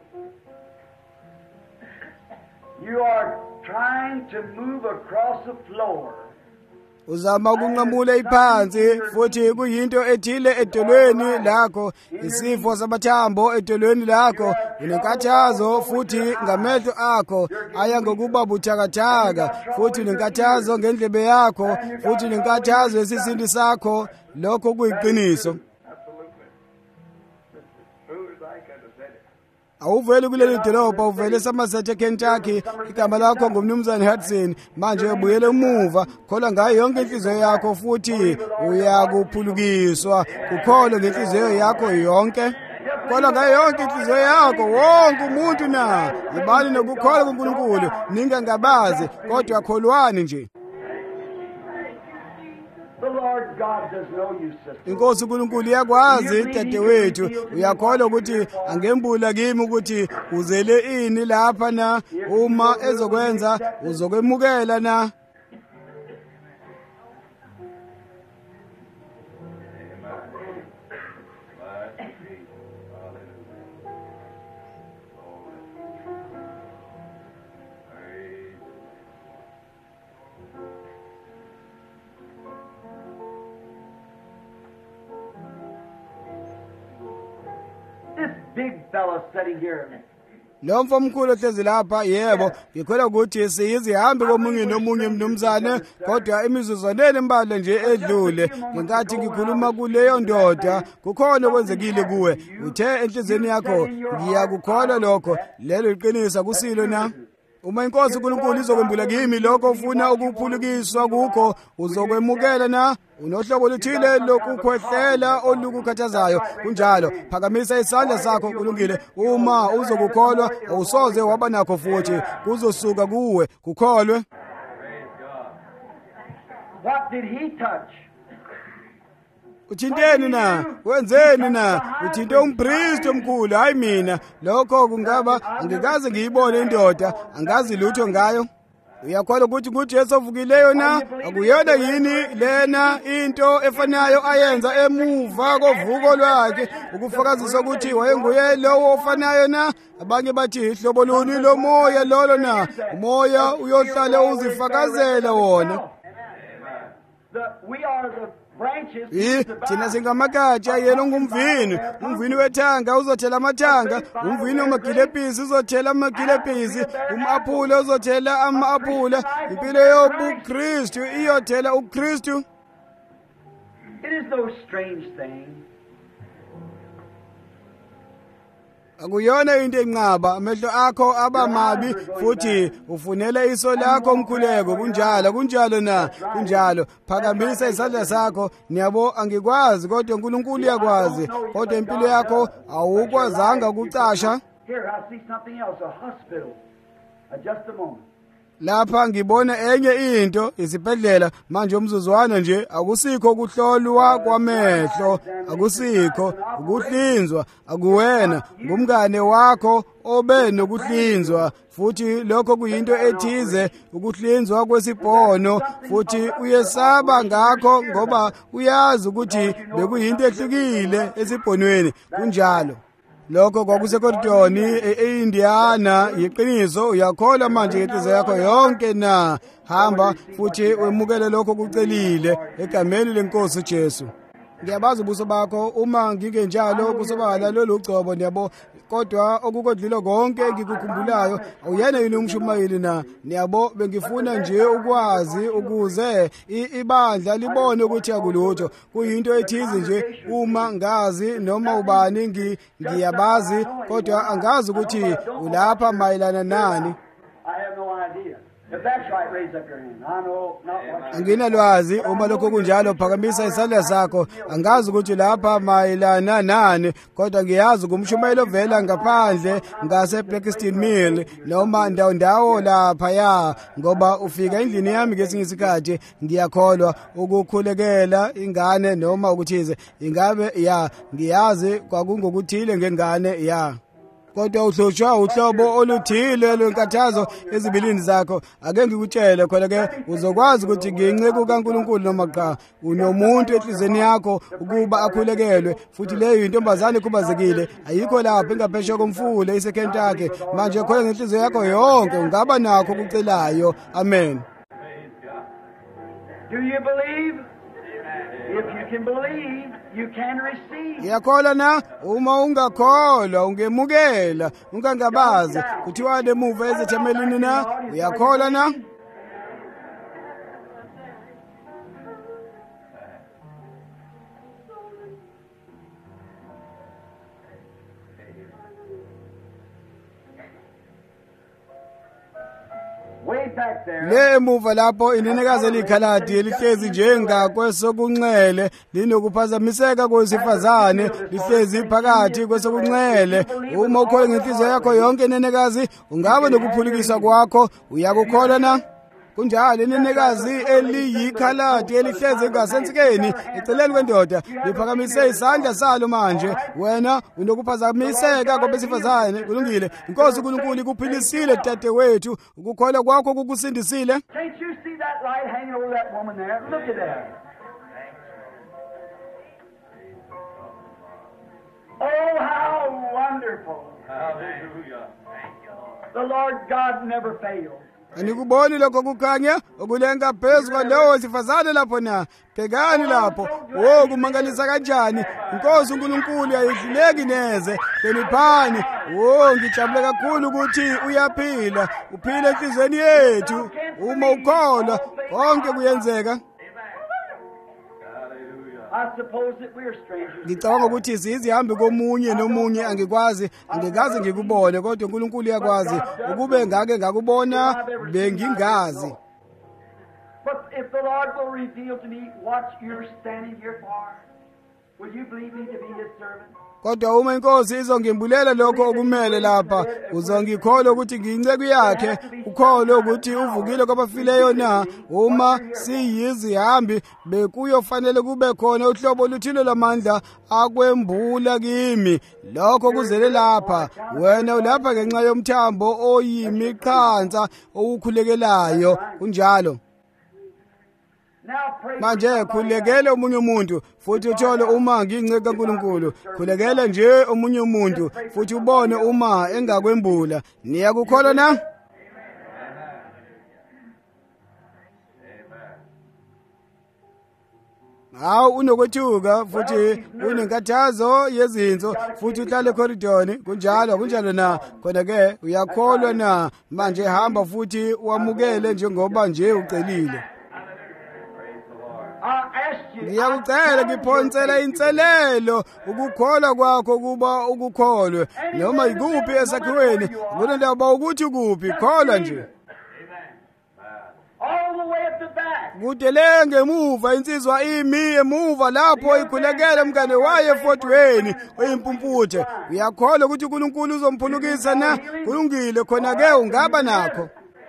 You are trying to move across the floor.
Uzama ukunqamula iphansi, futhi kuyinto ethile edolweni lakho, isifo samathambo edolweni lakho, unenkathazo futhi ngamehlo akho aya ngokuba buthakathaka, futhi unenkathazo ngendlebe yakho, futhi unenkathazo esisindi sakho. Lokho kuyiqiniso. Awuveli kuleli dolobha, uvele Somerset eKentucky. Igama lakho ngumnumzane Hudson. Manje ubuyele emuva, khola ngayo yonke inhliziyo yakho futhi uyakuphulukiswa. Kukhole ngenhliziyo yakho yonke. Khola ngayo yonke inhliziyo yakho, wonke umuntu na. Yibani nokukholwa kuNkulunkulu, ningangabazi kodwa kholwani nje.
The Lord God does know you, sister.
Inkosi uNkulunkulu iyakwazi dadewethu. Uyakholwa ukuthi angembula kimi ukuthi uzele ini lapha na, uma ezokwenza uzokwemukela na.
This big fellow sitting here.
Lo mfomkhulu ohlezi lapha, yebo ngikholwa ukuthi siyizihambi komunye nomunye mnumzane, kodwa imizuzwaneni embalwa nje edlule ngenkathi ngikhuluma kuleyo ndoda kukhona okwenzekile kuwe. Uthe enhlizweni yakho ngiyakukholwa lokho, lelo iqiniso kusilo na. Uma inkosi uNkulunkulu izokwembula kimi lokho ufuna ukuphulukiswa kukho, uzokwemukela na. Unohlobo oluthile lokukhwehlela olukukhathazayo, kunjalo phakamisa isandla sakho kulungile. Uma uzokukholwa awusoze waba nakho futhi kuzosuka kuwe kukholwe.
What did he touch?
Uthinteni na, wenzeni na, uthinte umpristi omkhulu, hayi mina. Lokho kungaba angikaze ngiyibone indoda, angazi lutho ngayo. Uyakholwa ukuthi nguJesu ovukileyo na? Akuyona yini lena into efanayo ayenza emuva kovuko lwakhe, ukufakazisa ukuthi wayenguye lowo ofanayo na? Abanye bathi ihlobo luni lomoya lolo na? Umoya uyohlala uzifakazela wona.
We are the branches.
Thina singamagatsha, yena ungumvini. Umvini wethanga uzothela amathanga, umvini wamagilepisi uzothela amagilepisi, umaphula uzothela ama-aphula. Impilo yobuKristu iyothela uKristu.
It is no strange thing.
Akuyona into enqaba, amehlo akho abamabi futhi ufunela iso lakho umkhuleko. Kunjalo na, kunjalo. Phakamisa isandla sakho. Niyabo angikwazi kodwa uNkulunkulu uyakwazi, kodwa impilo yakho awukwazanga ukucasha.
Here I see something else, a hospital. Just a moment.
Lapha ngibona enye into, isibhedlela. Manje umzuzwana nje, akusikho ukuhlolwa kwamehlo, akusikho ukuhlinzwa, akuwena ngumngane wakho obe nokuhlinzwa, futhi lokho kuyinto ethize, ukuhlinzwa kwesibhono, futhi uyesaba ngakho ngoba uyazi ukuthi bekuyinto ehlukile esibhonweni. Kunjalo lokho kwakusekoridoni e-Indiana, yiqiniso. Uyakholwa manje ngenhliziyo yakho yonke na? Hamba futhi wemukele lokho kucelile egameni lenkosi uJesu. Ngiyabazi ubuso bakho, uma ngingenjalo kusobala lolu ugcobo, niyabo. Kodwa okukodlula konke engikukhumbulayo, awuyena yini umshumayeli na? Niyabo, bengifuna nje ukwazi ukuze ibandla libone ukuthi akulutho. Kuyinto ethize nje, uma ngazi noma ubani ngiyabazi, kodwa angazi ukuthi ulapha mayelana nani.
I have no idea. If that's right, raise up your hand. I know not what you
Anginalwazi uma lokho kunjalo phakamisa isandla sakho. Angazi ukuthi lapha mayelana nani, kodwa ngiyazi kumshumayelo vela ngaphandle ngase Blackstone Mill noma ndawo lapha ya, ngoba ufika endlini yami ngesinye isikhathi ngiyakholwa ukukhulekela ingane noma ukuthize. Ingabe ya ngiyazi kwakungokuthile ngengane ya. Kodwa uhloshwa uhlobo oluthile lwenkathazo ezibilini zakho. Ake ngikutshele khona ke uzokwazi ukuthi nginceku kaNkulunkulu noma cha unomuntu enhlizweni yakho ukuba akhulekelwe, futhi leyo intombazane ekhubazekile ayikho lapha engaphesheya komfule iseKentucky. Manje khona ngenhliziyo yakho yonke ungaba nakho ukucelayo. Amen.
Do you believe? If you can believe, you can receive.
Ngiyakholwa na, uma ungakholwa ungemukela, ungangabazi kuthiwa lemuva ezethamelini na, uyakholwa na?
Way back there.
Lemuva lapho inenekazi elikhaladi elihlezi njengakwesokunxele linokuphazamiseka kwesifazane lihlezi phakathi kwesokunxele. Uma ukholwa ngenhliziyo yakho yonke inenekazi ungaba nokuphulukiswa kwakho. Uyakukholwa na? Kunjalo inenekazi eliyikhaladi elihlezi ngasensikeni eceleni kwendoda liphakamise isandla salo manje. Wena unokuphazamiseka kwabesifazane. Kulungile. Inkosi uNkulunkulu ikuphilisile dadewethu. Ukukholwa kwakho kukusindisile.
Can't you see that light hanging over that woman there? Look at that. Oh, how wonderful.
Hallelujah.
The Lord God never fails.
Anikuboni lokho kukhanya okulenga phezu kwalowo sifazane lapho na. Phekani lapho. Oh, kumangalisa kanjani. Inkosi uNkulunkulu ayihluleki neze. Hloniphani. Oh, ngijabule kakhulu ukuthi uyaphila. Uphila enhlizweni yethu. Uma ukholwa konke kuyenzeka.
I suppose that we are strangers.
Ngicabanga ukuthi sizihambe komunye nomunye angikaze ngikubone, kodwa uNkulunkulu uyakwazi. Ukube ngake ngakubona bengingazi.
But if the Lord will reveal to me what you're standing here for, will you believe me to be His servant?
Kodwa uma inkosi izongimbulela lokho okumele lapha, uzongikholwa ukuthi ngiyinceku yakhe, ukholwe ukuthi uvukile kwabafileyo na. Uma siyizihambi bekuyofanele kube khona uhlobo oluthile lamandla akwembula kimi. Lokho kuzele lapha. Wena ulapha ngenxa yomthambo oyimiqhansa okukhulekelayo. Kunjalo. Manje khulekele omunye umuntu futhi uthole uma nginceku kaNkulunkulu. Khulekele nje omunye umuntu futhi ubone uma engakwembula. Niyakukholwa na? Hawu unokwethuka futhi unenkathazo yezinso futhi uhlale ecorridorni. Kunjalo na. Khona ke uyakholwa na. Manje hamba futhi wamukele njengoba nje ucelile. Ngiyakucela ngiphonsela inselelo ukukholwa kwakho kuba ukukholwe noma ikuphi esakhiweni. Kunendaba ukuthi kuphi, kholwa nje.
All the way at the back.
Kudele ngemuva insizwa imi emuva lapho ikhulekela umngane waye eFortweni oyimpumputhe. Uyakholwa ukuthi uNkulunkulu uzomphulukisa na? Kulungile, khona ke ungaba nakho.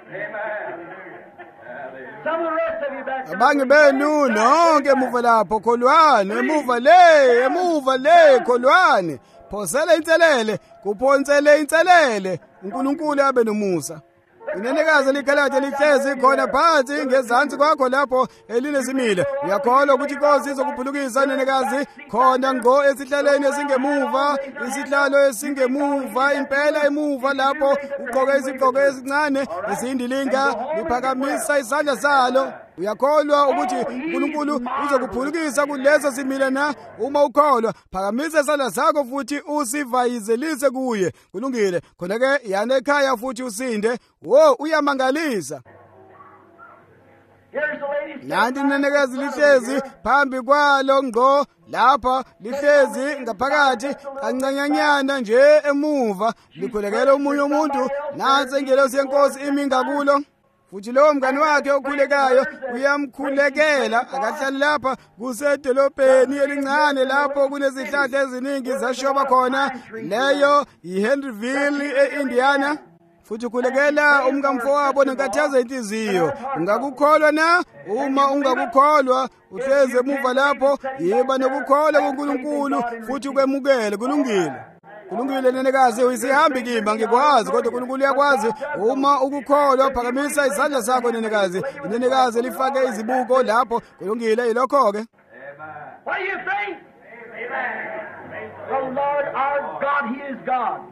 Some of the rest of you back there.
Abange benu nonke emuva lapho kholwane, emuva le kholwane. Phosela inselele, kuphonsele inselele. uNkulunkulu abe nomusa. Inenekazi elikhaladi elihlezi khona phansi ngezansi kwakho lapho elinezimile. Uyakholwa ukuthi inkosi izokuphulukisa inenekazi khona ngo esihlalweni esingemuva, isihlalo esingemuva, impela emuva lapho ugqoke isigqoko esincane esindilinga liphakamisa isandla salo. Uyakholwa ukuthi uNkulunkulu uzokuphulukisa kulezo zimile na? Uma ukholwa phakamisa isandla sakho futhi usivayizelise kuye. Kulungile, khona ke yana ekhaya futhi usinde. Wo, uyamangalisa.
Here's the lady.
Nanti inenekazi lihlezi phambi kwalo ngqo lapha, lihlezi ngaphakathi kancanyanyana nje emuva likhulekela omunye umuntu. Nansi ingelosi yenkosi imi ngakulo. futhi lowo mngani wakhe okhulekayo uyamkhulekela akahlali lapha kusedolobheni elincane lapho kunezihlahla eziningi zashoba khona. Leyo iHenryville eIndiana. Futhi ukhulekela umkamfowabo nenkathazo inhliziyo. Ungakukholwa na? Uma ungakukholwa uhleze emuva lapho, yiba nokukholwa kuNkulunkulu futhi ukwemukele. Kulungile. Kulungile nenekazi, uyisihambi kimba ngikwazi kodwa uNkulunkulu uyakwazi. Uma ukukholwa phakamisa izandla zakho nenekazi. Nenekazi lifake izibuko lapho. Kulungile yilokho ke.
What do you think? Amen. The Lord our God, He is God.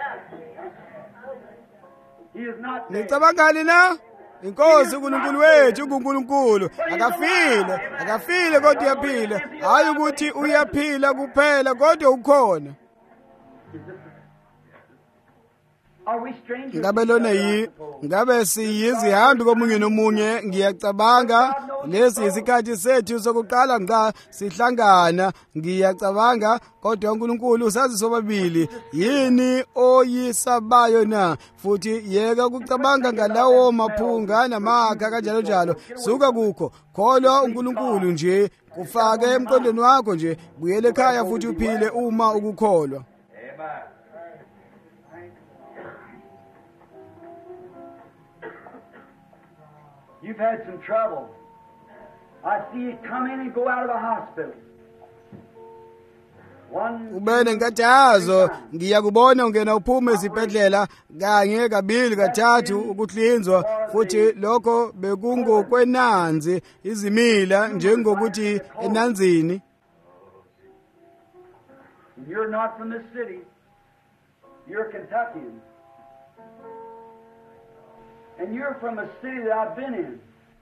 He is not dead.
Nicabangani na? Inkosi uNkulunkulu wethu uNkulunkulu akafile kodwa uyaphila. Hayi ukuthi uyaphila kuphela kodwa ukhona.
Are we strangers?
Ngabe siyizihambi komunye nomunye. Ngiyacabanga lesi isikhathi sethu sokuqala ngqa sihlangana. Ngiyacabanga kodwa uNkulunkulu usazi sobabili yini oyisabayo na. Futhi yeka ukucabanga ngalawo maphunga namakha kanjalo njalo. Suka kukho, kholwa uNkulunkulu nje, kufake emqondweni wakho nje, buyele ekhaya futhi uphile uma ukukholwa.
You've had some trouble. I see you come in and go out of the hospital.
Ube nenkathazo, ngiyakubona ungena uphume esibhedlela kanye kabili kathathu ukuhlinzwa, futhi lokho bekungokwenanzi izimila njengokuthi enanzini.
You're not from this city. You're a Kentuckian. And you're from a city that I've been in.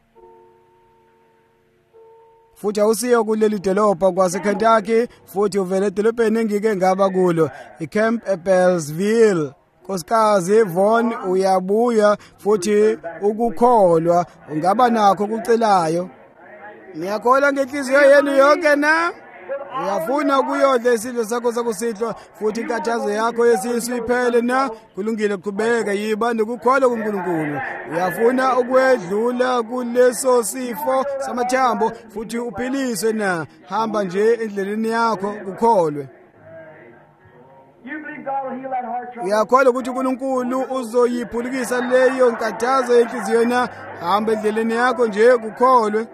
Futhi awusiyo kuleli dolobha kwaseKentucky, futhi uvele edolobheni engike ngaba kulo, iCamp Bellsville. Nkosikazi Von, uyabuya futhi ukukholwa ungaba nakho kucelayo. Ngiyakholwa ngenhliziyo yenu yonke na? Uyafuna ukuyodla isidlo sakho sakusihlwa futhi inkathazo yakho yesisu iphele na? Kulungile, qhubeka, yiba nokukholwa kuNkulunkulu. Uyafuna ukwedlula kuleso sifo samathambo futhi uphiliswe na? Hamba nje endleleni yakho kukholwe. Uyakholwa ukuthi uNkulunkulu uzoyiphulukisa leyo nkathazo yenhliziyo na? Hamba endleleni yakho nje kukholwe.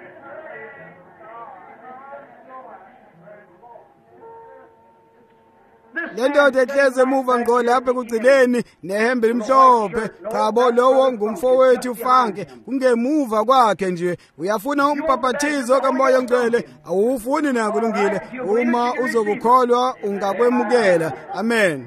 Lendoda ehleze emuva ngo lapha ekugcineni nehembe elimhlophe, chabo lowo ngumfowethu uFanke, kungemuva kwakhe nje. Uyafuna umbhaphathizo kaMoya Ngcwele, awufuni na? Kulungile, uma uzokukholwa ungakwemukela. Amen.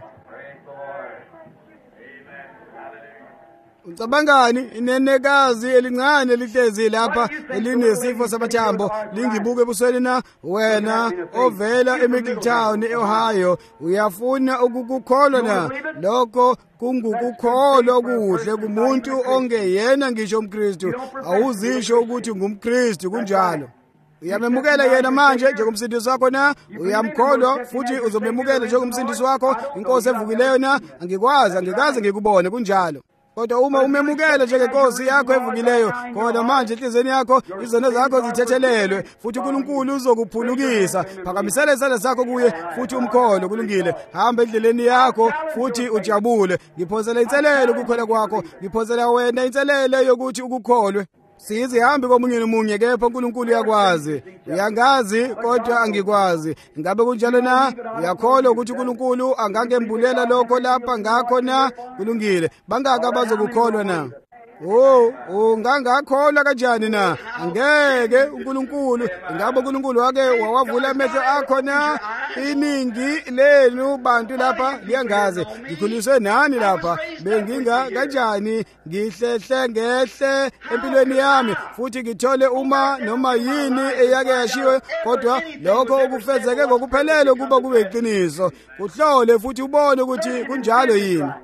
Ucabangani inenekazi elincane lihlezi lapha elinesifo samathambo lingibuke ebusweni na? Wena ovela eMiddletown eOhio, uyafuna ukukholwa na? Lokho kungukukholwa kuhle kumuntu ongeyena ngisho umKristu. Awuzisho ukuthi ngumKristu kunjalo. Uyamemukela yena manje njengomsindisi wakho na? Uyamkholwa futhi uzomemukela njengomsindisi wakho, inkosi evukileyo na? Angikaze ngikubone kunjalo. Kodwa uma umemukela njengenkosi yakho evukileyo, khona manje enhlizweni yakho izono zakho zithethelelwe futhi uNkulunkulu uzokuphulukisa. Phakamisela izandla zakho kuye futhi umkholo. Kulungile, hamba endleleni yakho futhi ujabule. Ngiphozela inselelo ukukholwa kwakho, ngiphozela wena inselelo yokuthi ukukholwe. Siyizihambi komunye nomunye, kepha uNkulunkulu uyakwazi. Uyangazi kodwa angikwazi. Ngabe kunjalo na? Uyakholwa ukuthi uNkulunkulu angangembulela lokho lapha ngakho na? Kulungile, bangaka bazokukholwa na? Ungangakholwa kanjani na? Angeke uNkulunkulu. Ngabe uNkulunkulu wake wawavula amehlo akho na? Iningi lenu bantu lapha liyangazi. Ngikhuliswe nani lapha? Benginga kanjani? Ngihlehle ngehle empilweni yami futhi ngithole uma noma yini eyake yashiwe, kodwa lokho ukufezeke ngokuphelele kuba kube iqiniso. Kuhlole futhi ubone ukuthi kunjalo yini.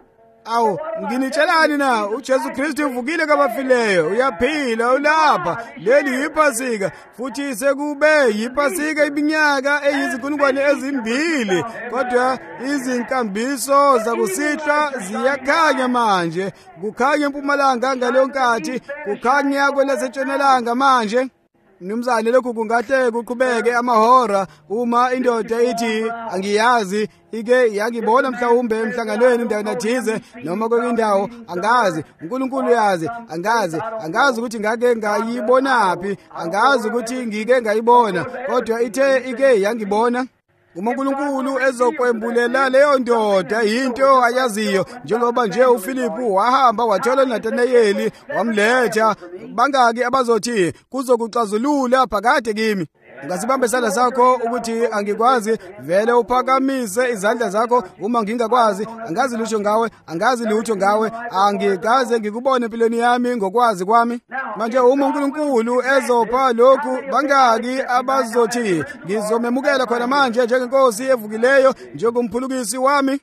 awu nginitshelani na uJesu Kristu uvukile kwabafileyo uyaphila ulapha leli yiphasika futhi sekube yiphasika iminyaka eyizinkulungwane ezimbili kodwa izinkambiso zakusihla ziyakhanya manje kukhanya empumalanga ngaleyo nkathi kukhanya kwelasetshonalanga manje. Mnumzane lokhu kungahle kuqhubeke amahora uma indoda ithi angiyazi ike yangibona mhlawumbe emhlanganweni endaweni athize noma kwenye indawo angazi uNkulunkulu yazi angazi ukuthi ngake ngayibonaphi angazi ukuthi ngike ngayibona kodwa ithe ike yangibona. Uma uNkulunkulu ezokwembulela leyo ndoda into ayaziyo njengoba nje uFilipu wahamba wathola uNathanaeli wamletha bangaki abazothi kuzokuxazulula phakade kimi. Ngasibambe isandla sakho ukuthi angikwazi vele uphakamise izandla zakho uma ngingakwazi angazi lutho ngawe angikaze ngikubone empilweni yami ngokwazi kwami. Manje uma uNkulunkulu ezopha lokhu bangaki abazothi ngizomemukela khona manje njengenkosi evukileyo njengomphulukisi wami.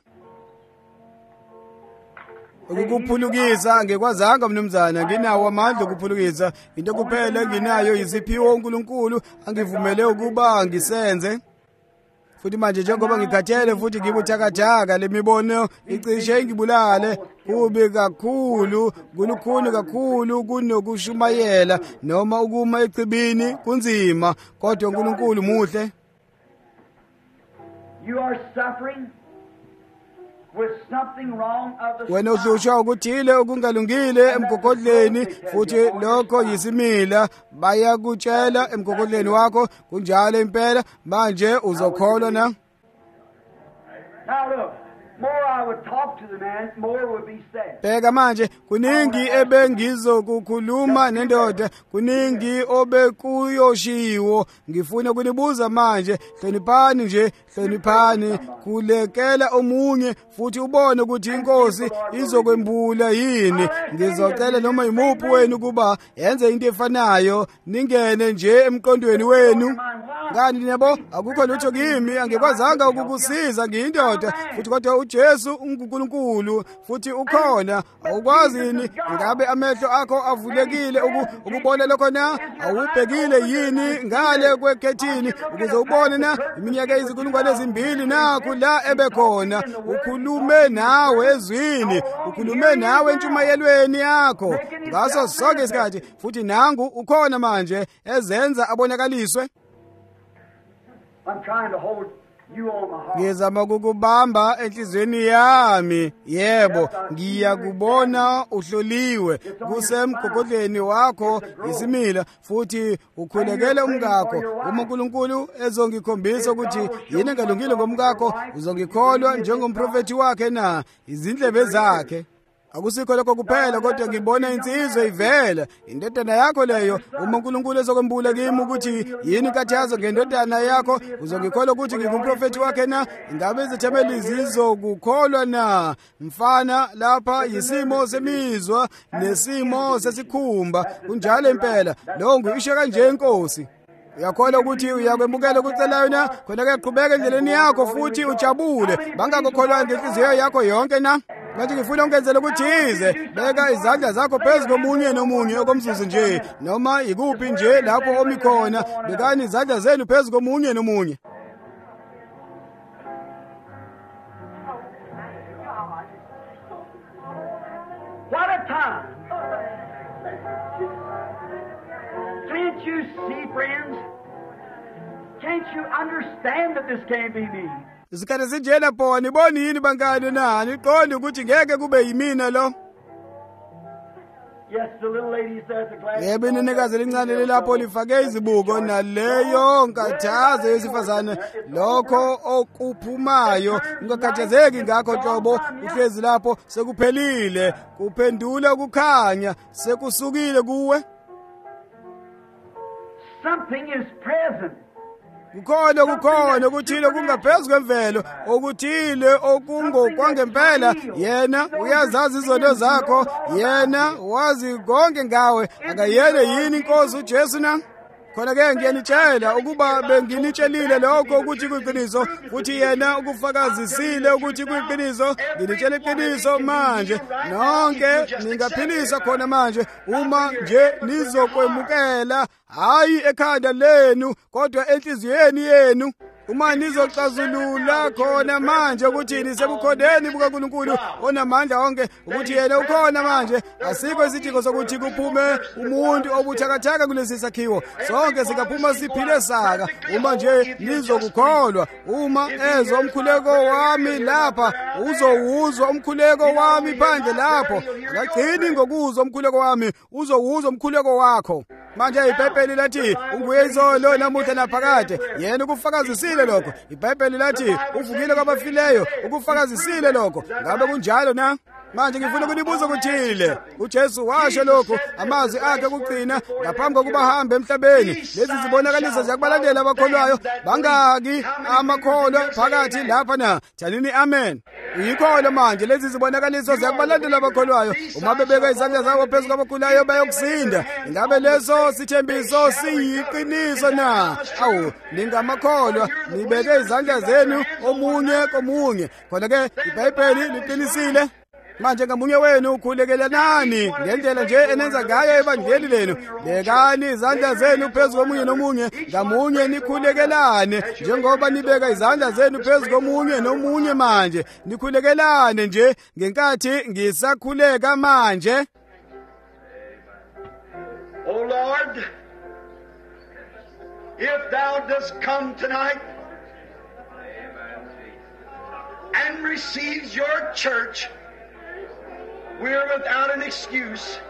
Ukuphulukisa ngikwazanga mnumzana nginawo amandla okuphulukisa into kuphela nginayo iziphiwo uNkulunkulu angivumele ukuba ngisenze. Futhi manje njengoba ngikhathele futhi ngibuthakathaka lemibono icishe ingibulale kubi kakhulu kulukhuni kakhulu kunokushumayela noma ukuma echibini kunzima kodwa uNkulunkulu muhle.
You are suffering with something wrong of the
wena uhlushwa ukuthile okungalungile emgogodleni futhi lokho yisimila bayakutshela emgogodleni wakho kunjalo impela manje uzokholwa na.
Now look, more I would talk to the man, more would be said.
Bheka manje kuningi ebengizokukhuluma nendoda kuningi obekuyoshiwo ngifuna ukunibuza manje hloniphani kulekela omunye futhi ubone ukuthi inkosi izokwembula yini. Ngizocela noma imuphi wenu kuba yenze into efanayo ningene nje emqondweni wenu. Ngani yabo akukho lutho kimi angikwazanga ukukusiza ngiyindoda futhi kodwa uJesu uNkulunkulu futhi ukhona awukwazini ngabe amehlo akho avulekile ukubona lokho na awubhekile yini ngale kwekhethini ukuze ubone na iminyaka ezikulungwane ezimbili nakho la ebekhona ukhulume nawe ezwini ukhulume nawe entshumayelweni yakho ngaso sonke isikhathi futhi nangu ukhona manje ezenza abonakaliswe.
I'm trying to hold you on my heart.
Ngizama ukukubamba enhlizweni yami. Yebo, ngiyakubona uhloliwe kusemgogodleni wakho isimila futhi ukhulekele umkakho. Uma uNkulunkulu ezongikhombisa ukuthi yini engalungile ngomkakho uzongikholwa njengomprofeti wakhe na izindlebe zakhe. Akusikho lokho kuphela kodwa ngibona insizwe ivela indodana yakho leyo. Uma uNkulunkulu ezokwembula kimi ukuthi yini kathazo ngendodana yakho uzongikholwa ukuthi ngingumprofeti wakhe na ingabe izithameli zizokukholwa na. Mfana lapha yisimo semizwa nesimo sesikhumba kunjalo impela lo ngisho kanje inkosi. Uyakholwa ukuthi uyakwemukela ukucelayo na khona ke qhubeka endleleni yakho futhi ujabule bangakukholwa ngenhliziyo yakho yonke na. Manje ngifuna ungenzele ukuthi ize beka izandla zakho phezu komunye nomunye okomzuzu nje noma ikuphi nje lapho omi khona bekani izandla zenu phezu komunye nomunye.
What a time! Can't you see, friends? Can't you understand that this can't be me?
Isikhathi sinjena pho niboni yini bangane na niqonde ukuthi ngeke kube yimina lo.
Yes, the little lady says the glass.
Yebo inenekazi elincane lelapho lifake izibuko naleyo nkathazo yesifazane lokho okuphumayo ungakhathazeki ngakho Nhlobo uhlezi lapho sekuphelile kuphendula ukukhanya sekusukile kuwe.
Something is present.
Kukhona okuthile kungaphezulu kwemvelo okuthile okungokwangempela. Yena uyazazi izono zakho yena wazi konke ngawe akayena yini inkosi uJesu na. khona-ke ngiyanitshela ukuba benginitshelile lokho ukuthi kuyiqiniso futhi yena ukufakazisile ukuthi kuyiqiniso. Nginitshela iqiniso manje nonke ningaphiliswa khona manje uma nje nizokwemukela, hayi ekhanda lenu kodwa enhliziyweni yenu. Uma nizoxazulula khona manje ukuthi nisebukhoneni bukaNkulunkulu onamandla onke, ukuthi yena ukhona manje, asikho isidingo sokuthi kuphume umuntu obuthakathaka kulesi sakhiwo. Sonke singaphuma siphile saka uma nje nizokukholwa. Uma ezwa umkhuleko wami lapha, uzowuzwa umkhuleko wami phandle lapho. Akagcini ngokuzwa umkhuleko wami, uzowuzwa umkhuleko wakho. Manje iBhayibheli lathi unguye izolo namuhla naphakade. Yena ukufakazisile lokho. iBhayibheli lathi uvukile kwabafileyo, ukufakazisile lokho. Ngabe kunjalo na? Manje ngifuna ukunibuza ukuthile. UJesu washo lokho, amazwi akhe okugcina ngaphambi kokuba ahambe emhlabeni. Lezi zibonakaliso ziyakubalandela abakholwayo. Bangaki amakholwa phakathi lapha na? Thanini amen. Yikhona manje lezi zibonakaliso ziyakubalandela abakholwayo. Uma bebeka izandla zabo phezu kwabakhulayo bayokusinda. Ingabe leso sithembiso siyiqiniso na? Awu, ningamakholwa nibeke izandla zenu omunye komunye. Khona-ke iBhayibheli liqinisile. Manje ngamunye wenu ukhulekelanani ngendlela nje enenza ngayo ebandleni lenu. Bekani izandla zenu phezu komunye nomunye, ngamunye nikhulekelane njengoba nibeka izandla zenu phezu komunye nomunye. Manje nikhulekelane nje ngenkathi ngisakhuleka manje.
Oh Lord, if thou dost come tonight and receives your church, we're without an excuse.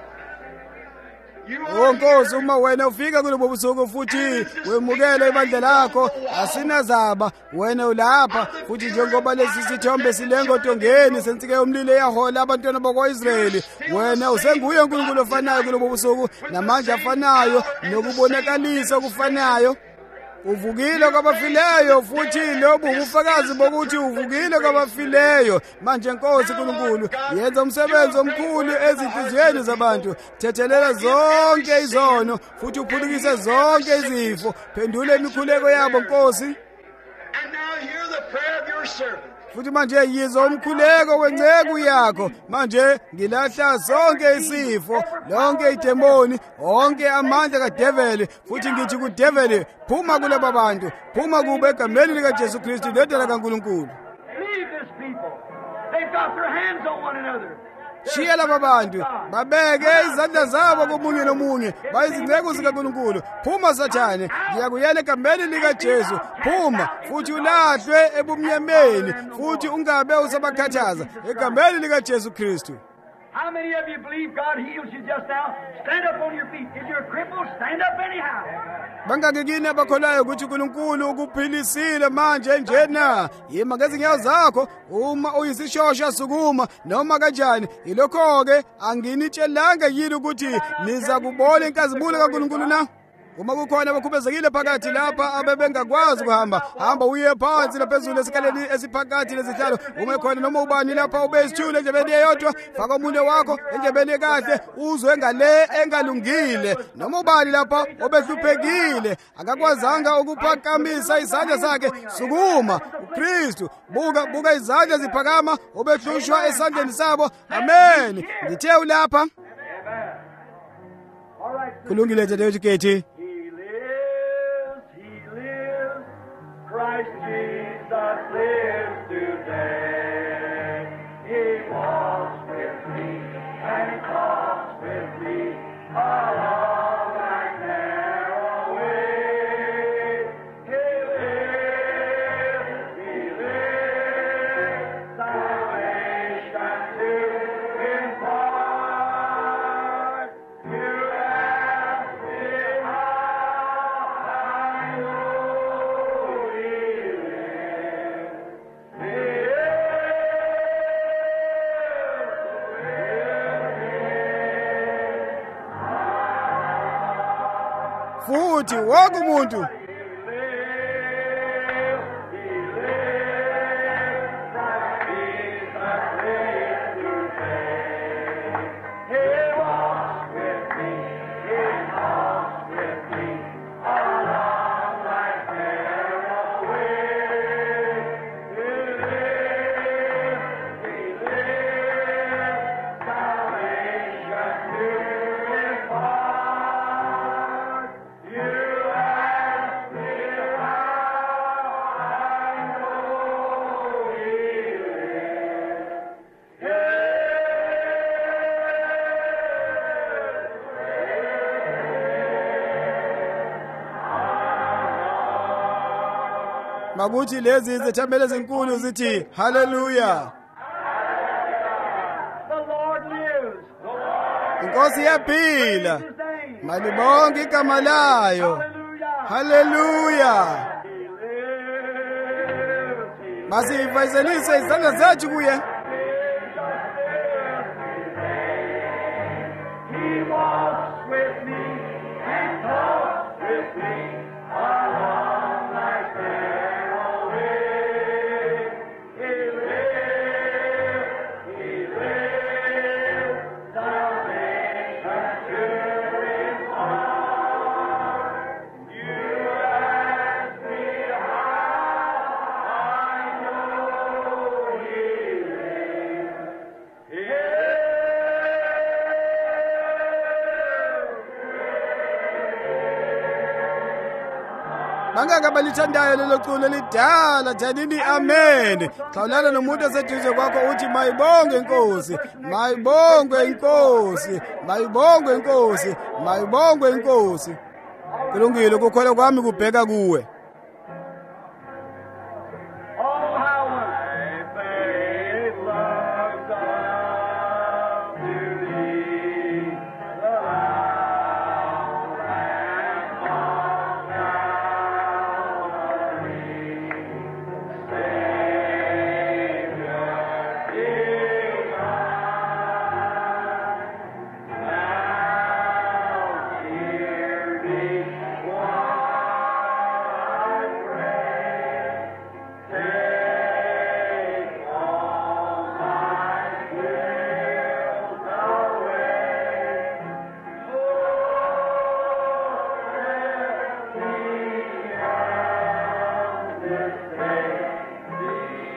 Nkosi, uma wena ufika kulobo busuku futhi wemukele ibandla lakho, asinazaba. Wena ulapha futhi njengoba lesi sithombe silengo tongeni sensike umlilo yahola abantwana bakwa-Israyeli. Wena usenguye uNkulunkulu ofanayo kulobo busuku, namandla afanayo, nokubonakalisa okufanayo. Uvukile kwabafileyo futhi lobu ubufakazi bokuthi uvukile kwabafileyo. Manje Nkosi Nkulunkulu, yenza umsebenzi omkhulu ezinhliziyweni zabantu. Thethelela zonke izono futhi uphulukise zonke izifo. Phendula imikhuleko yabo Nkosi.
And now hear the prayer of your servant.
Futhi manje yizwa umkhuleko wenceku yakho. Manje ngilahla zonke isifo, lonke idemoni, onke amandla kadeveli. Futhi ngithi kudeveli, phuma kulaba bantu, phuma kube egameni likaJesu Kristu indodana kaNkulunkulu.
Leave this people. They've got their hands on one another.
Shiya laba bantu, babeke izandla zabo komunye nomunye, bayizinceku zikaNkulunkulu. Phuma Sathane, ngiyakuyela egameni likaJesu. Phuma futhi ulahlwe ebumnyameni, futhi ungabe usabakhathaza egameni likaJesu Kristu.
How many of you believe God heals you just now? Stand up on your feet. If you're crippled, stand up anyhow.
Bangake kini abakholwayo ukuthi uNkulunkulu ukuphilisile manje njena. Yima ngezinyawo zakho. Uma uyisishosha sukuma noma kanjani. Ilokho-ke anginitshelanga yini ukuthi niza kubona inkazimulo kaNkulunkulu na? Uma kukhona abakhubazekile phakathi lapha abebengakwazi ukuhamba, hamba uye phansi laphezulu esikaleni esiphakathi lezihlalo. Uma khona noma ubani lapha ube isithule endlebeni eyodwa, faka umunwe wakho endlebeni ekahle uzwe ngale engalungile. Noma ubani lapha obehluphekile akakwazanga ukuphakamisa izandla zakhe, sukuma uKristu. Buka izandla ziphakama, obehlushwa esandleni sabo. Amen. Ngithe ulapha. Kulungile nje Kethi.
Christ Jesus lives today. He walks with me and talks with me along that narrow way. He lives, salvation to impart. You ask me how I know He lives.
Futhi wonke umuntu
He walks with me, He talks with me.
makuthi lezi zethambele ezinkulu zithi haleluya.
The Lord lives.
Inkosi iyaphila.
His name.
Malibonke igama layo.
Hallelujah.
Haleluya.
He lives. He
Masifaizelise izandla zethu kuye.
He walks with me and talks with me along my stairway. He lives, salvation to his heart. You ask me how I know he lives.
Bangaka balithandayo lelo culo lidala thanini amen. Xawulana nomuntu oseduze kwakho uthi mayibonge inkosi, mayibonge inkosi, mayibonge inkosi, mayibonge inkosi. Kulungile ukukholwa kwami kubheka kuwe.
Oh, how my faith loves up to thee, the Lamb on Calvary, Savior divine. Now hear me while I pray. Take all my guilt away. Lord, let me on this day be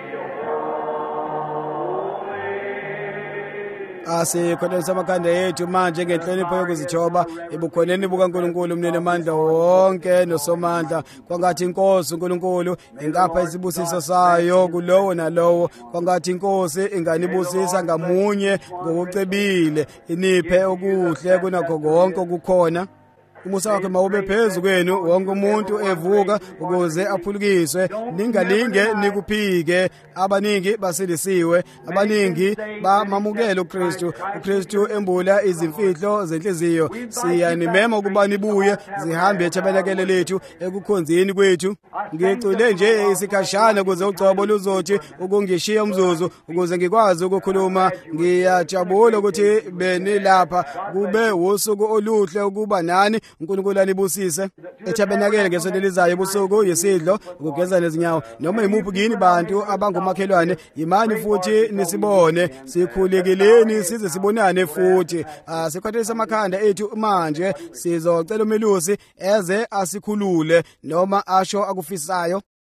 holy.
Asikhonisa amakhanda ethu manje ngenhlonipho yokuzithoba ebukhoneni bukaNkulunkulu umnene amandla wonke nosomandla kwangathi inkosi uNkulunkulu ingapha isibusiso sayo kulowo nalowo kwangathi inkosi inganibusisa ngamunye ngokucebile iniphe okuhle kunakho konke okukhona. Umusa wakhe mawube phezu kwenu wonke umuntu evuka ukuze aphulukiswe. Ningalinge nikuphike. Abaningi basilisiwe, abaningi bamamukela uKristu. uKristu embula izimfihlo zenhliziyo. Siyanimema ukuba nibuye zihambe ethabelekele lethu ekukhonzeni kwethu. Ngicule nje isikhashana ukuze ugcobo luzothi ukungishiya umzuzu ukuze ngikwazi ukukhuluma. Ngiyajabula ukuthi benilapha kube usuku oluhle ukuba nani. uNkulunkulu anibusise ethabelekele ngesonto elizayo ubusuku yesidlo ukugeza lezinyawo noma imuphi kini bantu abangomakhelwane yimani futhi nisibone sikhulekileni size sibonane futhi. Sikhwathisa amakhanda ethu manje sizocela umelusi eze asikhulule noma asho akufisayo.